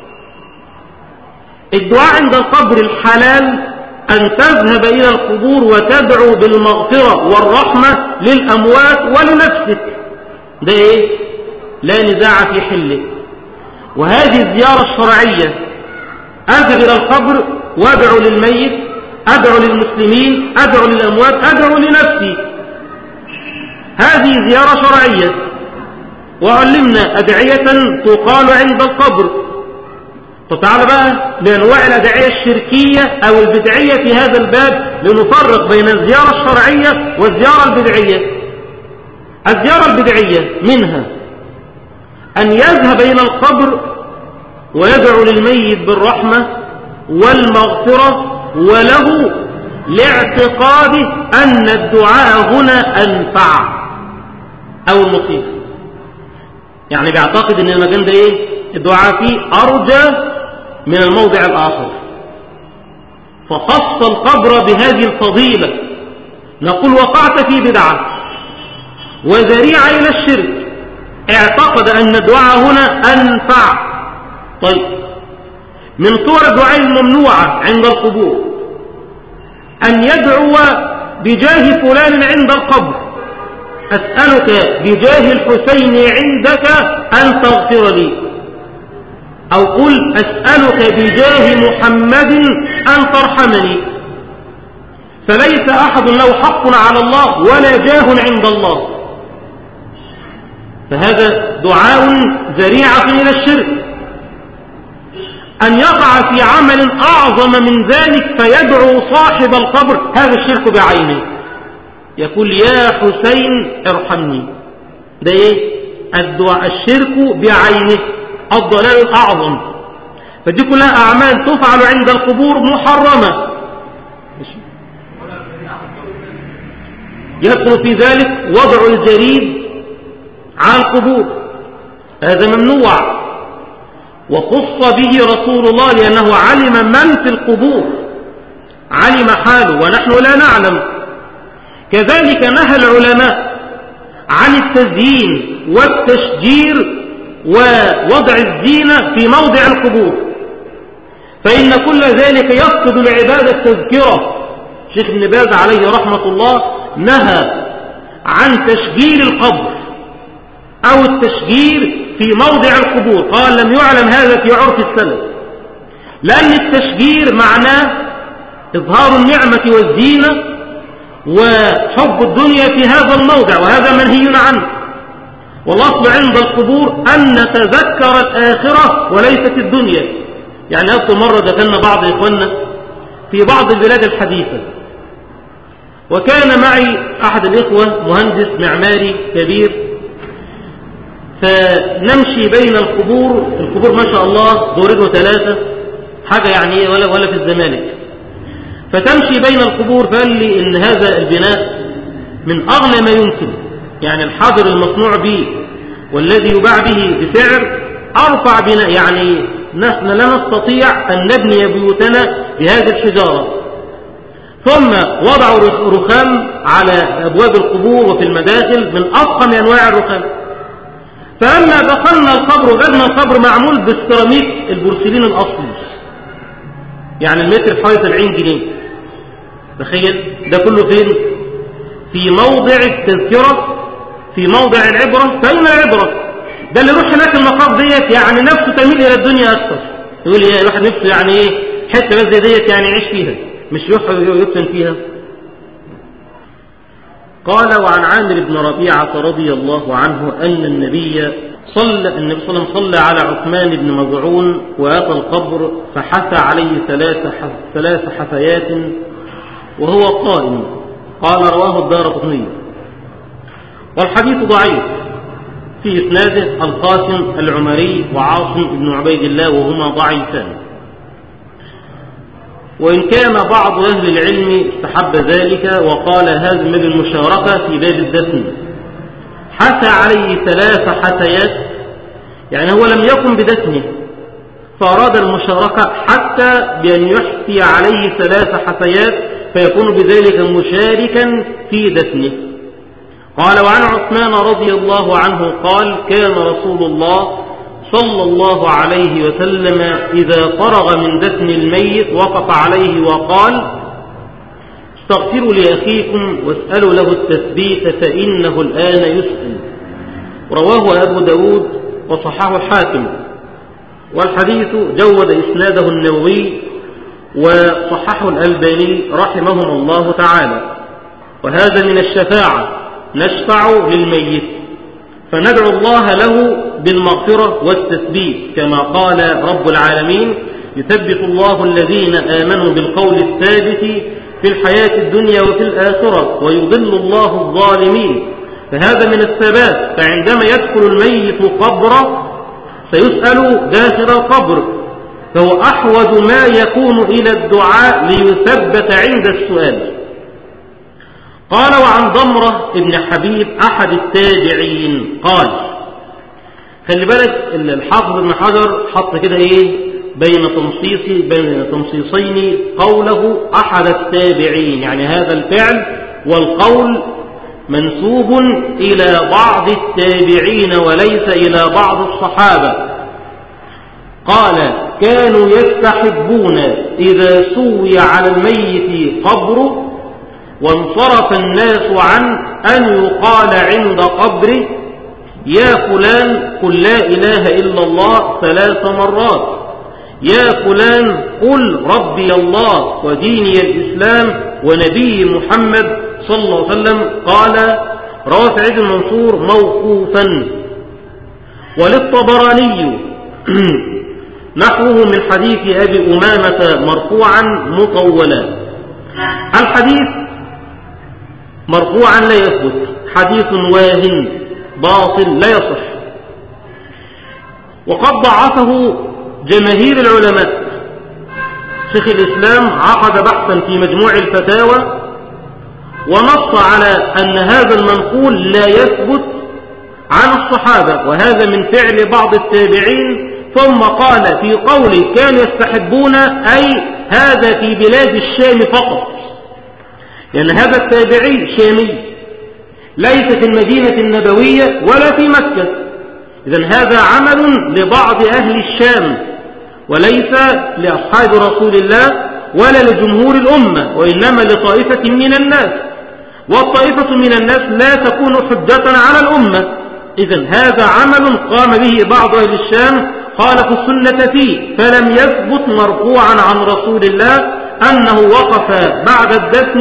الدعاء عند القبر الحلال أن تذهب إلى القبور وتدعو بالمغفرة والرحمة للأموات ولنفسك، ده إيه؟ لا نزاع في حله. وهذه الزيارة الشرعية، أذهب إلى القبر وأدعو للميت، أدعو للمسلمين، أدعو للأموات، أدعو لنفسي، هذه زيارة شرعية. وعلمنا أدعية تقال عند القبر. طب تعالى بقى لأنواع الأدعية الشركية أو البدعية في هذا الباب، لنفرق بين الزيارة الشرعية والزيارة البدعية. الزيارة البدعية منها أن يذهب إلى القبر ويدعو للميت بالرحمة والمغفرة وله، لاعتقاده أن الدعاء هنا أنفع أو مفيد. يعني بيعتقد أن المكان ده إيه؟ الدعاء فيه أرجى من الموضع الآخر، فخص القبر بهذه الفضيلة. نقول وقعت في بدعة وذريعة إلى الشرك، اعتقد أن الدعاء هنا أنفع. طيب، من صور الدعاء الممنوعة عند القبور أن يدعو بجاه فلان عند القبر، أسألك بجاه الحسين عندك أن تغفر لي، أو قل أسألك بجاه محمد أن ترحمني. فليس أحد له حق على الله ولا جاه عند الله، فهذا دعاء ذريعة إلى الشرك. أن يقع في عمل أعظم من ذلك فيدعو صاحب القبر، هذا الشرك بعينه، يقول يا حسين ارحمني، ده ايه؟ الدعاء الشرك بعينه، الضلال الأعظم. فدي كلها أعمال تفعل عند القبور محرمة. يدخل في ذلك وضع الجريد على القبور، هذا ممنوع، وخص به رسول الله لأنه علم من في القبور، علم حاله ونحن لا نعلم. كذلك نهى العلماء عن التزيين والتشجير ووضع الزينة في موضع القبور، فإن كل ذلك يفقد العبادة التذكرة. شيخ ابن باز عليه رحمة الله نهى عن تشجير القبر أو التشجير في موضع القبور، قال لم يعلم هذا في عرف السلف، لأن التشجير معناه إظهار النعمة والزينة وحب الدنيا في هذا الموضع، وهذا منهي عنه. والأصل عند القبور أن نتذكر الآخرة وليست الدنيا. يعني أذكر مرة دخلنا بعض إخواننا في بعض البلاد الحديثة، وكان معي أحد الإخوة مهندس معماري كبير، فنمشي بين القبور. القبور ما شاء الله دورين وثلاثة، حاجة يعني ولا ولا في الزمالك. فتمشي بين القبور، فقال لي إن هذا البناء من أغلى ما يمكن، يعني الحجر المصنوع به والذي يباع به بسعر أرفع بناء، يعني نحن لا نستطيع أن نبني بيوتنا بهذه الحجارة. ثم وضعوا رخام على أبواب القبور وفي المداخل من أفخم أنواع الرخام. فلما دخلنا القبر وجدنا القبر معمول بالسيراميك البورسلين الأصلي، يعني المتر حوالي سبعين جنيه. تخيل ده كله فين؟ في موضع التذكرة، في موضع العبرة. فأين العبرة؟ ده اللي يروح هناك المقام ديت يعني نفسه تميل إلى الدنيا أكثر، يقول يا الواحد نفسه يعني إيه حتة بس زي ديت يعني يعيش فيها، مش يروح يدفن فيها. قال: وعن عامر بن ربيعة رضي الله عنه أن النبي صلى النبي صلى الله عليه وسلم صلى على عثمان بن مظعون وأتى القبر فحثى عليه ثلاث ثلاث حثيات وهو قائم. قال: رواه الدارقطني. والحديث ضعيف، في إسناده القاسم العمري وعاصم بن عبيد الله وهما ضعيفان. وإن كان بعض أهل العلم استحب ذلك وقال هذا من المشاركة في باب الدفن. حثى عليه ثلاث حثيات، يعني هو لم يقم بدفنه فأراد المشاركة حتى بأن يحثي عليه ثلاث حثيات فيكون بذلك مشاركا في دفنه. قال: وعن عثمان رضي الله عنه قال: كان رسول الله صلى الله عليه وسلم إذا فرغ من دفن الميت وقف عليه وقال: استغفروا لأخيكم واسألوا له التثبيت فإنه الآن يسأل. رواه أبو داود وصححه الحاكم. والحديث جود إسناده النووي وصححه الألباني رحمهم الله تعالى. وهذا من الشفاعة، نشفع للميت فندعو الله له بالمغفرة والتثبيت، كما قال رب العالمين: يثبت الله الذين آمنوا بالقول الثابت في الحياة الدنيا وفي الآخرة ويضل الله الظالمين. فهذا من الثبات. فعندما يدخل الميت قبره سيسأل داخل القبر، فهو أحوج ما يكون إلى الدعاء ليثبت عند السؤال. قال: وعن ضمرة ابن حبيب أحد التابعين قال، خلي بالك الحافظ ابن حجر حط كده ايه بين تنصيصي بين تنصيصين قوله أحد التابعين، يعني هذا الفعل والقول منسوب إلى بعض التابعين وليس إلى بعض الصحابة. قال: كانوا يستحبون إذا سوي على الميت قبره وانصرف الناس عن أن يقال عند قبره: يا فلان قل لا إله إلا الله ثلاث مرات، يا فلان قل ربي الله وديني الإسلام ونبي محمد صلى الله عليه وسلم. قال: رواه سعيد المنصور موقوفا. وللطبراني نحوه من حديث أبي أمامة مرفوعا مطولا. الحديث مرفوعا لا يثبت، حديث واهن باطل لا يصح، وقد ضعفه جماهير العلماء. شيخ الإسلام عقد بحثا في مجموع الفتاوى ونص على أن هذا المنقول لا يثبت عن الصحابة، وهذا من فعل بعض التابعين. ثم قال في قوله كانوا يستحبون، أي هذا في بلاد الشام فقط، لأن هذا التابعي شامي ليس في المدينة النبوية ولا في مكة. إذن هذا عمل لبعض أهل الشام وليس لأصحاب رسول الله ولا لجمهور الأمة، وإنما لطائفة من الناس، والطائفة من الناس لا تكون حجة على الأمة. إذن هذا عمل قام به بعض أهل الشام خالفوا السنة فيه، فلم يثبت مرفوعا عن رسول الله أنه وقف بعد الدفن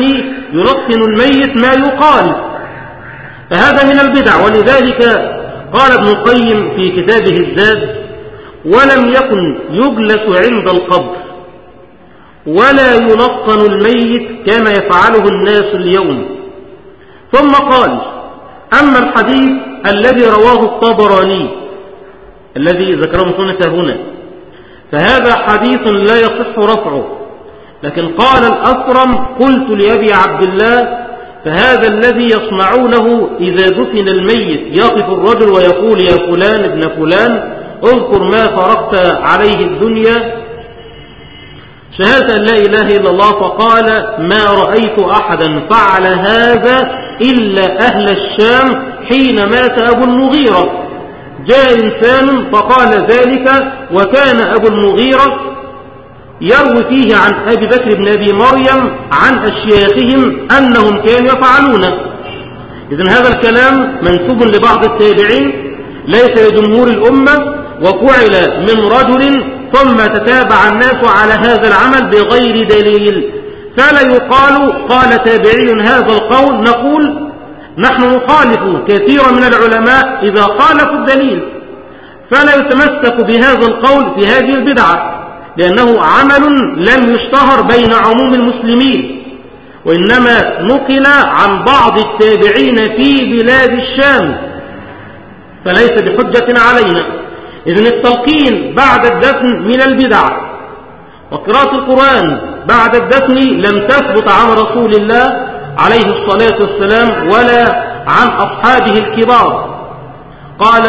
يلقن الميت ما يقال، فهذا من البدع. ولذلك قال ابن القيم في كتابه الزاد: ولم يكن يجلس عند القبر ولا يلقن الميت كما يفعله الناس اليوم. ثم قال: أما الحديث الذي رواه الطبراني الذي ذكره مسنته هنا فهذا حديث لا يصح رفعه، لكن قال الأثرم: قلت لأبي عبد الله: فهذا الذي يصنعونه إذا دفن الميت يقف الرجل ويقول: يا فلان ابن فلان اذكر ما فرقت عليه الدنيا شهادة أن لا إله إلا الله. فقال: ما رأيت أحدا فعل هذا إلا أهل الشام حين مات أبو المغيرة. جاء إنسان فقال ذلك، وكان أبو المغيرة يروي فيه عن أبي بكر بن أبي مريم عن أشياخهم أنهم كانوا يفعلونه. إذن هذا الكلام منسوب لبعض التابعين ليس لجمهور الأمة، وفعل من رجل ثم تتابع الناس على هذا العمل بغير دليل، فلا يقال قال تابعي هذا القول نقول نحن نخالف كثيرا من العلماء إذا خالفوا الدليل، فلا يتمسك بهذا القول في هذه البدعة، لأنه عمل لم يشتهر بين عموم المسلمين، وإنما نقل عن بعض التابعين في بلاد الشام، فليس بحجة علينا. إذن التلقين بعد الدفن من البدع، وقراءة القرآن بعد الدفن لم تثبت عن رسول الله عليه الصلاة والسلام ولا عن أصحابه الكبار. قال: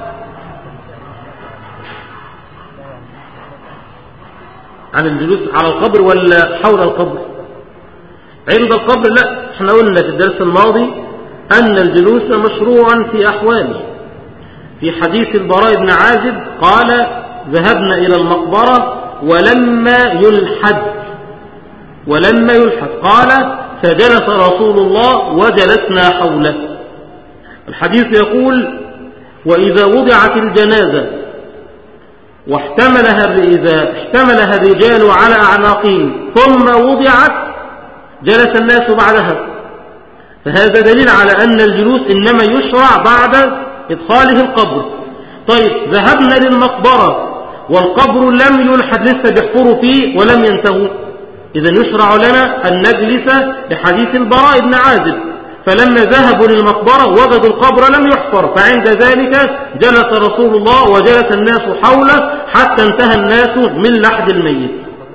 عن الجلوس على القبر ولا حول القبر؟ عند القبر لا، احنا قلنا في الدرس الماضي أن الجلوس مشروعا في أحواله. في حديث البراء بن عازب قال: ذهبنا إلى المقبرة ولما يلحد ولما يلحد قال: فجلس رسول الله وجلسنا حوله. الحديث يقول: وإذا وضعت الجنازة واحتملها إذا احتملها الرجال على أعناقهم ثم وضعت جلس الناس بعدها، فهذا دليل على أن الجلوس إنما يشرع بعد إدخاله القبر. طيب، ذهبنا للمقبرة والقبر لم يلحد لسه بيحفروا فيه ولم ينتهوا، إذن يشرع لنا أن نجلس لحديث البراء بن عازب، فلما ذهبوا للمقبرة وجدوا القبر لم يحفر، فعند ذلك جلس رسول الله وجلس الناس حوله حتى انتهى الناس من لحد الميت.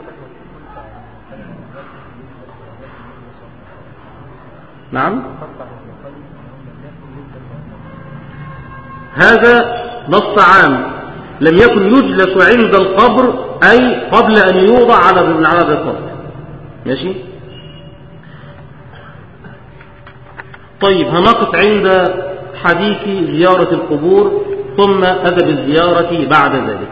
نعم، هذا نص عام، لم يكن يجلس عند القبر أي قبل أن يوضع على الرقاب. ماشي. طيب، هنقف عند حديث زيارة القبور ثم أدب الزيارة بعد ذلك.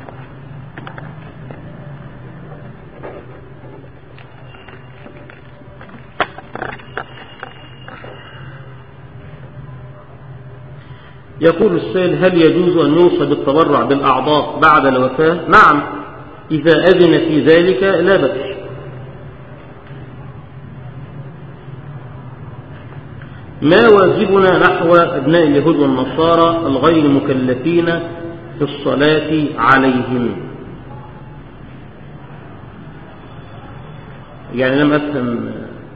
يقول السائل: هل يجوز أن يوصى بالتبرع بالأعضاء بعد الوفاة؟ نعم، إذا أذن في ذلك لا بأس. ما واجبنا نحو أبناء اليهود والنصارى الغير مكلفين في الصلاة عليهم؟ يعني لم أفهم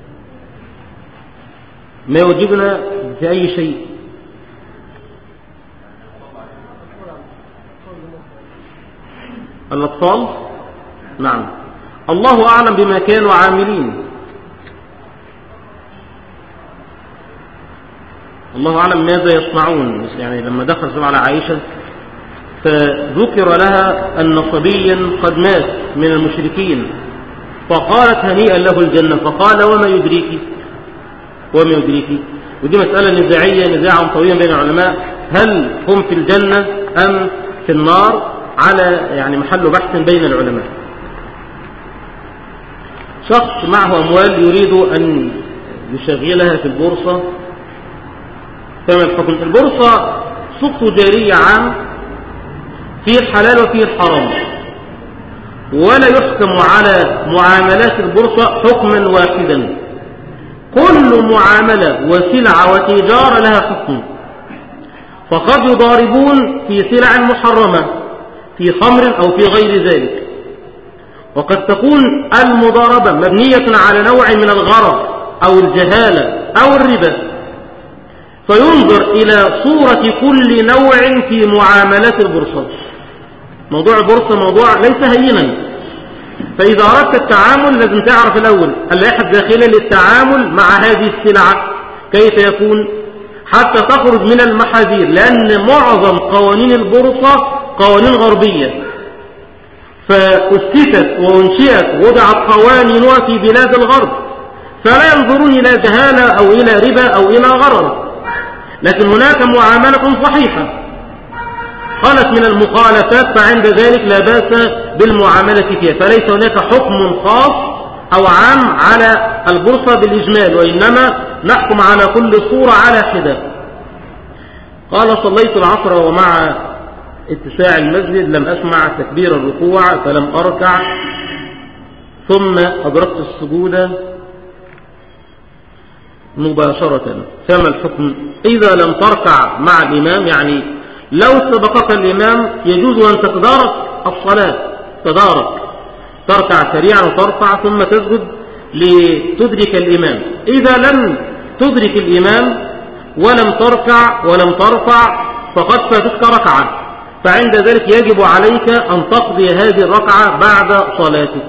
ما واجبنا في أي شيء. الأطفال؟ نعم، الله أعلم بما كانوا عاملين، الله أعلم ماذا يصنعون. يعني لما دخل على عائشة فذكر لها أن صبيا قد مات من المشركين، فقالت: هنيئا له الجنة. فقال: وما يدريك وما يدريك ودي مسألة نزاعية، نزاع طويل بين العلماء، هل هم في الجنة أم في النار، على يعني محل بحث بين العلماء. شخص معه أموال يريد أن يشغلها في البورصة، فما الحكم؟ البورصة سوق تجاري عام، فيه الحلال وفيه الحرام، ولا يحكم على معاملات البورصة حكما واحدا، كل معاملة وسلعة وتجارة لها حكم، فقد يضاربون في سلع محرمة في خمر أو في غير ذلك، وقد تكون المضاربة مبنية على نوع من الغرض أو الجهالة أو الربا، فينظر إلى صورة كل نوع في معاملات البورصة. موضوع البورصة موضوع ليس هينا، فإذا أردت التعامل لازم تعرف الأول اللائحة الداخلية للتعامل مع هذه السلعة كيف يكون حتى تخرج من المحاذير، لأن معظم قوانين البورصة قوانين غربية، فأسست وأنشئت وضعت قوانينها في بلاد الغرب، فلا ينظرون إلى جهالة أو إلى ربا أو إلى غرر، لكن هناك معاملة صحيحة خلت من المخالفات، فعند ذلك لا بأس بالمعاملة فيها، فليس هناك حكم خاص أو عام على البورصة بالإجمال، وإنما نحكم على كل صورة على حدة. قال صليت العصر ومع اتساع المسجد لم أسمع تكبير الركوع فلم أركع، ثم أدركت السجود مباشرة، فما الحكم؟ إذا لم تركع مع الإمام، يعني لو سبقك الإمام يجوز أن تتدارك الصلاة، تدارك تركع سريعا وترفع ثم تسجد لتدرك الإمام. إذا لم تدرك الإمام ولم تركع ولم ترفع فقد فاتتك ركعة، فعند ذلك يجب عليك أن تقضي هذه الركعة بعد صلاتك.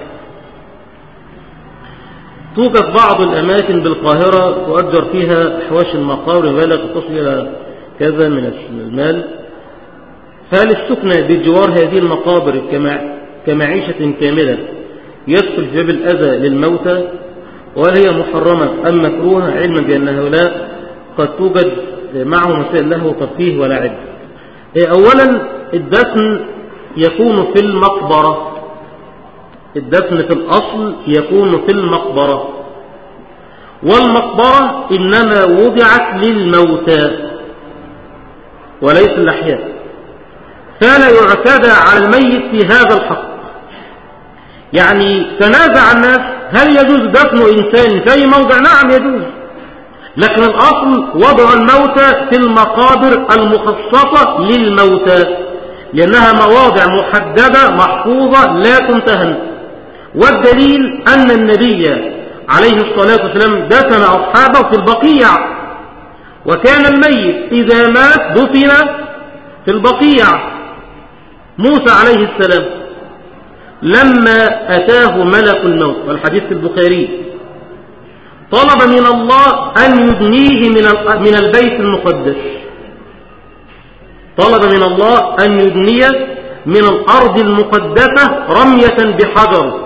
توجد بعض الأماكن بالقاهرة تؤجر فيها أحواش المقابر ولا تصل إلى كذا من المال، فهل السكنة بجوار هذه المقابر كمعيشة كاملة يدخل في باب الأذى للموتى، وهل هي محرمة أم مكروهة، علما بأن هؤلاء قد توجد معهم مسائل له وترفيه ولعب؟ أولا الدفن يكون في المقبرة، الدفن في الأصل يكون في المقبرة، والمقبرة إنما وضعت للموتى وليس الأحياء، فلا يعتدى على الميت في هذا الحق. يعني تنازع الناس هل يجوز دفن إنسان في موضع؟ نعم يجوز، لكن الأصل وضع الموتى في المقابر المخصصة للموتى، لأنها مواضع محددة محفوظة لا تنتهن. والدليل أن النبي عليه الصلاة والسلام دفن أصحابه في البقيع، وكان الميت إذا مات دفن في البقيع. موسى عليه السلام لما أتاه ملك الموت، والحديث في البخاري، طلب من الله أن يدنيه من البيت المقدس، طلب من الله أن يدنيه من الأرض المقدسة رمية بحجر،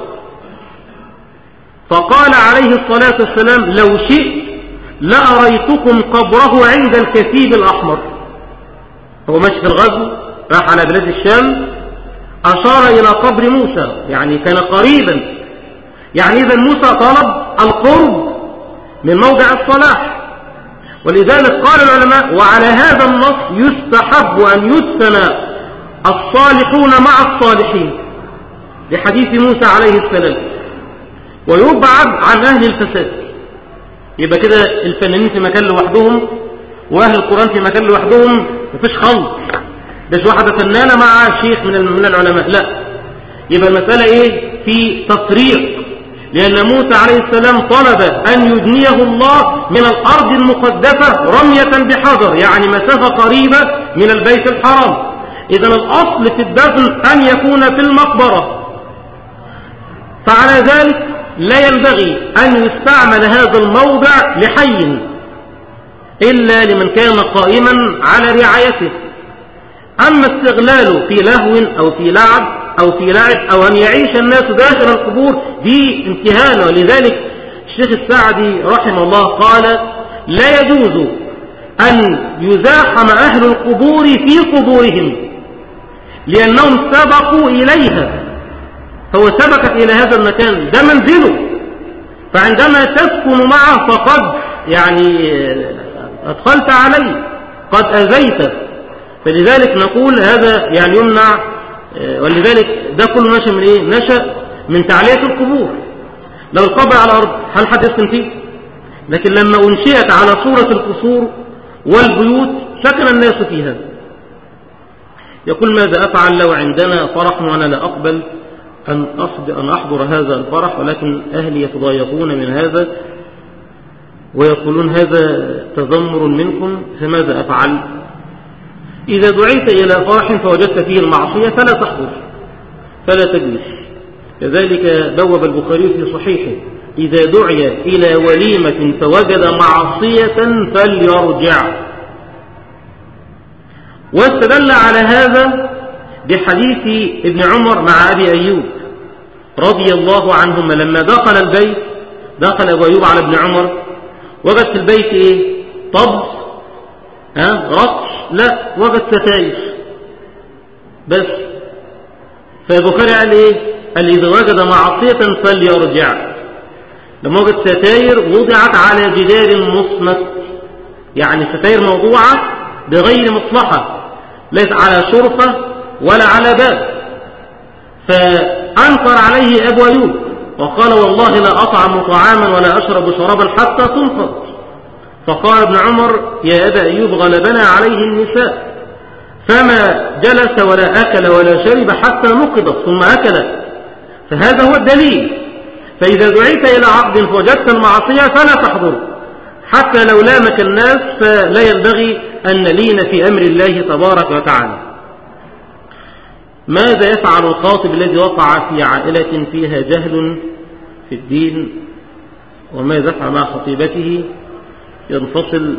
فقال عليه الصلاة والسلام لو شئت لأريتكم قبره عند الكثيب الأحمر. هو ماشي في الغزو راح على بلاد الشام، أشار إلى قبر موسى، يعني كان قريبا، يعني إذا موسى طلب القرب من موضع الصلاح. ولذلك قال العلماء وعلى هذا النص يستحب أن يدفن الصالحون مع الصالحين لحديث موسى عليه السلام، ويبعد عن أهل الفساد. يبقى كده الفنانين في مكان لوحدهم وأهل القرآن في مكان لوحدهم، مفيش خلط، مش واحدة فنانة مع شيخ من من العلماء، لا، يبقى المسألة ايه؟ في تفريق، لأن موسى عليه السلام طلب أن يدنيه الله من الأرض المقدسة رمية بحجر، يعني مسافة قريبة من البيت الحرام. إذن الأصل في الدفن أن يكون في المقبرة، فعلى ذلك لا ينبغي أن يستعمل هذا الموضع لحي إلا لمن كان قائما على رعايته. أما استغلاله في لهو أو في لعب أو في لعب أو أن يعيش الناس داخل القبور دي امتهان. ولذلك الشيخ السعدي رحمه الله قال لا يجوز أن يزاحم أهل القبور في قبورهم لأنهم سبقوا إليها، هو سبقت إلى هذا المكان، ده منزله، فعندما تسكن معه فقد يعني أدخلت عليه، قد أذيت، فلذلك نقول هذا يعني يمنع. ولذلك ده كله نشأ من إيه؟ نشأ من تعلية القبور. لو القبر على الأرض هل حد يسكن فيه؟ لكن لما أنشئت على صورة القصور والبيوت سكن الناس فيها. يقول ماذا أفعل لو عندنا فرح وأنا لا أقبل أن أن أحضر هذا الفرح، ولكن أهلي يتضايقون من هذا ويقولون هذا تذمر منكم، فماذا أفعل؟ إذا دعيت إلى فرح فوجدت فيه المعصية فلا تحضر، فلا تجلس. كذلك بوب البخاري في صحيحه إذا دعي إلى وليمة فوجد معصية فليرجع. واستدل على هذا بحديث ابن عمر مع أبي أيوب رضي الله عنهما لما دخل البيت، دخل أبو أيوب على ابن عمر وجد في البيت إيه؟ طبس، ها رقص، لا وجد ستائر بس. فالبخاري قال إيه؟ قال إذا وجد معصية فليرجع. لما وجد ستائر وضعت على جدار مصمت، يعني ستائر موضوعة بغير مصلحة، ليس على شرفة ولا على باب. فأنكر عليه أبو أيوب وقال والله لا أطعم طعاما ولا أشرب شرابا حتى تنفض. فقال ابن عمر يا أبا أيوب غلبنا عليه النساء، فما جلس ولا أكل ولا شرب حتى نقضت ثم أكل. فهذا هو الدليل. فإذا دعيت إلى عقد فوجدت المعصية فلا تحضر، حتى لو لامك الناس فلا ينبغي أن نلين في أمر الله تبارك وتعالى. ماذا يفعل الخاطب الذي وقع في عائلة فيها جهل في الدين؟ وماذا يفعل مع خطيبته؟ ينفصل؟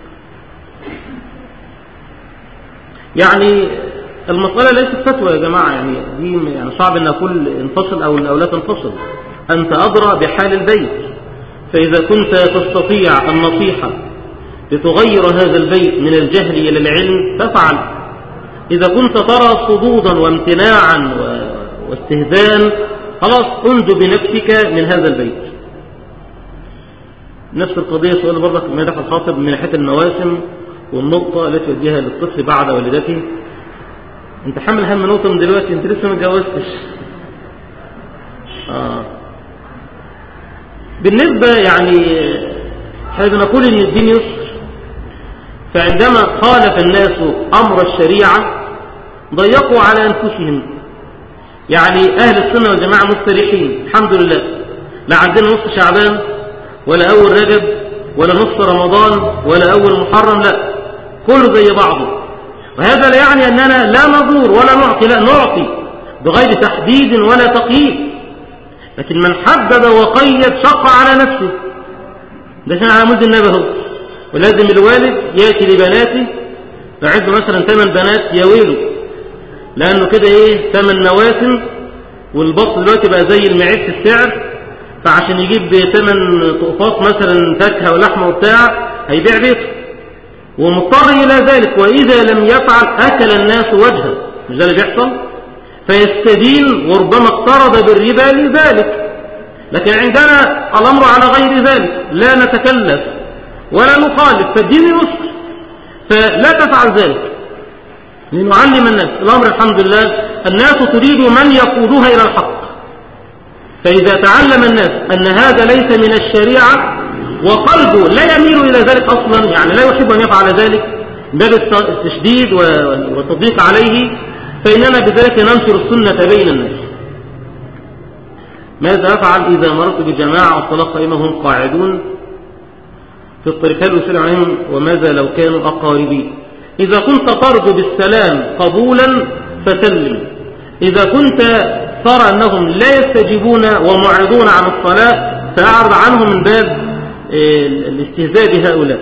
يعني المسألة ليست فتوى يا جماعة، يعني دي يعني صعب أن أقول انفصل أو لا تنفصل، أنت أدرى بحال البيت. فإذا كنت تستطيع النصيحة لتغير هذا البيت من الجهل إلى العلم فافعل. إذا كنت ترى صدودا وامتناعا واستهزاء خلاص انجو بنفسك من هذا البيت. نفس القضية سؤال برضك ما دخل الخاطب من ناحية المواسم والنقطة التي يوديها للطفل بعد ولادته. انت حمل هم نقطة من دلوقتي، انت لسه ما اتجوزتش. آه. بالنسبة يعني احنا بنقول ان الدين يسر، فعندما خالف الناس امر الشريعة ضيقوا على انفسهم. يعني اهل السنة والجماعة مستريحين الحمد لله، لا عندنا نص شعبان ولا اول رجب ولا نص رمضان ولا اول محرم، لا كله زي بعضه. وهذا لا يعني اننا لا نزور ولا نعطي، لا نعطي بغير تحديد ولا تقييد، لكن من حدد وقيد شق على نفسه. ده عشان على مد النبي هو، ولازم الوالد ياتي لبناته فعنده مثلا ثمان بنات يا ويله، لانه كده ايه ثمان مواسم، والبط دلوقتي بقى زي المعيش في السعر، فعشان يجيب ثمان طقفات مثلا فاكهه ولحمه وبتاع هيبيع بيته ومضطر الى ذلك. واذا لم يفعل اكل الناس وجهه، مش ده اللي بيحصل؟ فيستدين وربما اقترض بالربا لذلك. لكن عندنا الأمر على غير ذلك، لا نتكلف ولا نخالف، فالدين يسر، فلا تفعل ذلك لنعلم الناس. الأمر الحمد لله الناس تريد من يقودها إلى الحق، فإذا تعلم الناس أن هذا ليس من الشريعة وقلبه لا يميل إلى ذلك أصلا، يعني لا يحب أن يفعل ذلك باب التشديد والتضييق عليه، فإننا بذلك ننشر السنة بين الناس. ماذا أفعل إذا مررت بجماعة والصلاة قائمة هم قاعدون في الطريق؟ هل أسأل عنهم؟ وماذا لو كانوا أقاربي؟ إذا كنت ترجو بالسلام قبولا فسلم. إذا كنت ترى أنهم لا يستجيبون ومعرضون عن الصلاة فأعرض عنهم من باب الاستهزاء بهؤلاء.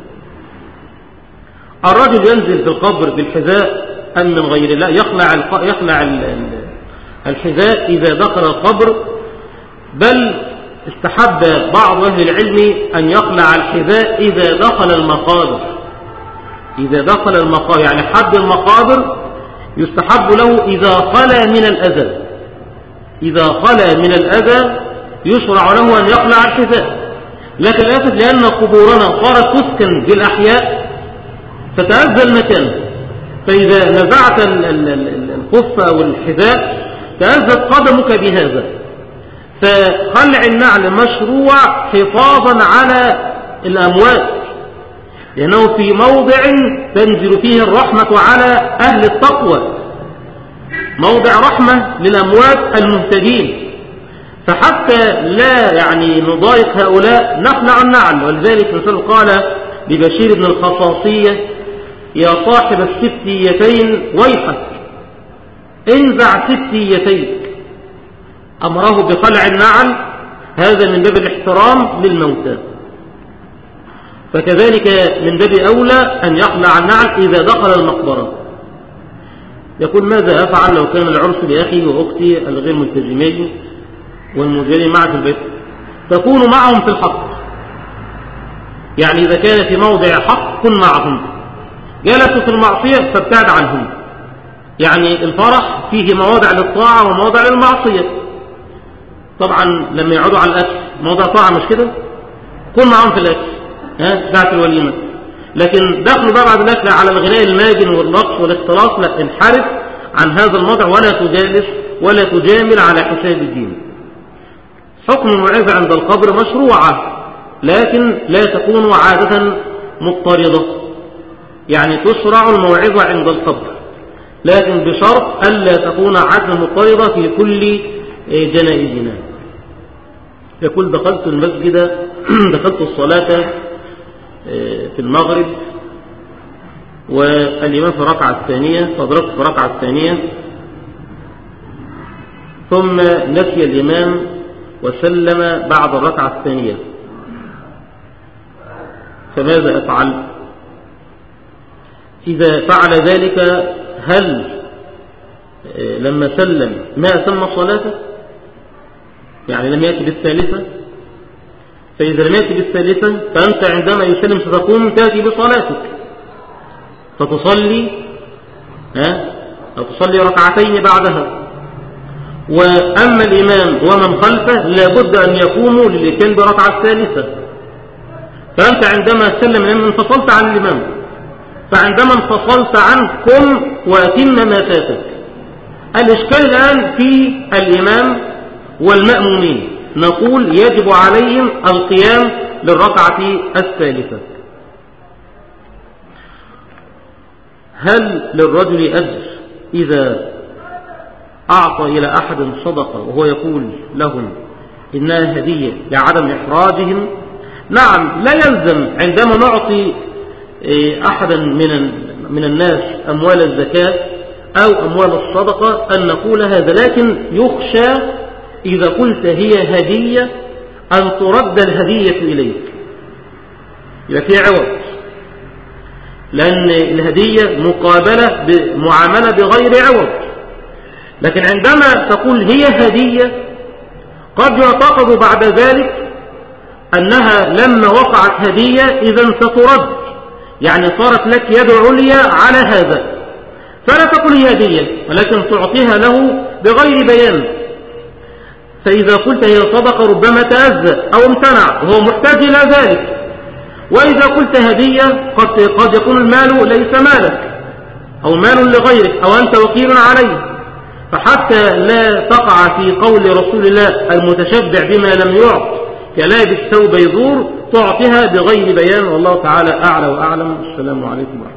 الرجل ينزل في القبر بالحذاء أم من غير الله؟ يخلع يخلع الحذاء إذا دخل القبر، بل استحب بعض أهل العلم أن يخلع الحذاء إذا دخل المقابر. إذا دخل المقابر يعني حد المقابر يستحب له إذا خلى من الأذى، إذا خلى من الأذى يشرع له أن يخلع الحذاء. لكن للأسف لأن قبورنا صارت تسكن بالأحياء فتأذى المكان، فإذا نزعت الخف أو الحذاء تأذت قدمك بهذا. فخلع النعل مشروع حفاظا على الأموات، لأنه في موضع تنزل فيه الرحمة على أهل التقوى، موضع رحمة للأموات المهتدين، فحتى لا يعني نضايق هؤلاء نخلع النعل. ولذلك مثل قال لبشير بن الخصاصية: يا صاحب الستيتين ويحك انزع ستيتيك. أمره بخلع النعل، هذا من باب الاحترام للموتى. فكذلك من باب أولى أن يخلع النعل إذا دخل المقبرة. يقول: ماذا أفعل لو كان العرس لأخي وأختي الغير ملتزمين والموجودين معي في البيت؟ تكون معهم في الحق، يعني إذا كان في موضع حق كن معهم، جلسوا في المعصية فابتعد عنهم. يعني الفرح فيه مواضع للطاعة ومواضع للمعصية. طبعا لما يقعدوا على الأكل موضع طاعة مش كده، كن معهم في الأكل ها ساعة الوليمة، لكن دخلوا بقى بعد الأكل على الغناء الماجن والرقص والاختلاط، لا، انحرف عن هذا الموضع ولا تجالس ولا تجامل على حساب الدين. حكم الموعظة عند القبر مشروعة، لكن لا تكون عادة مضطردة، يعني تشرع الموعظة عند القبر، لكن بشرط ألا تكون عادة مضطردة في كل جنائزنا. يقول: دخلت المسجد دخلت الصلاة في المغرب والإمام في الركعة الثانية، فأدركت في الركعة الثانية، ثم نسي الإمام وسلم بعد الركعة الثانية، فماذا أفعل؟ إذا فعل ذلك هل لما سلم ما أتم صلاته؟ يعني لم يأتي بالثالثة؟ فإذا لم يأتي بالثالثة فأنت عندما يسلم ستقوم تأتي بصلاتك فتصلي ها أو تصلي ركعتين بعدها. وأما الإمام ومن خلفه لابد أن يقوموا للإتيان بركعة الثالثة، فأنت عندما سلم الإمام انفصلت عن الإمام، فعندما انفصلت عنه قم وأتم ما فاتك. الإشكال الآن في الإمام والمأمومين، نقول يجب عليهم القيام للركعة الثالثة. هل للرجل أجر إذا أعطى إلى أحد صدقة وهو يقول لهم إنها هدية لعدم إحراجهم؟ نعم، لا يلزم عندما نعطي أحدا من من الناس أموال الزكاة أو أموال الصدقة أن نقول هذا، لكن يخشى إذا قلت هي هدية أن ترد الهدية إليك، يبقى في عوض، لأن الهدية مقابلة بمعاملة بغير عوض. لكن عندما تقول هي هدية قد يعتقد بعد ذلك أنها لما وقعت هدية إذن سترد، يعني صارت لك يد عليا على هذا، فلا تقول هي هدية ولكن تعطيها له بغير بيان. فإذا قلت هي صدقة ربما تأذى أو امتنع وهو محتاج إلى ذلك. وإذا قلت هدية قد, قد يكون المال ليس مالك أو مال لغيرك أو أنت وكيل عليه، فحتى لا تقع في قول رسول الله المتشبع بما لم يعط كلابس ثوب يزور تعطيها بغير بيان. والله تعالى أعلى وأعلم. السلام عليكم ورحمة الله.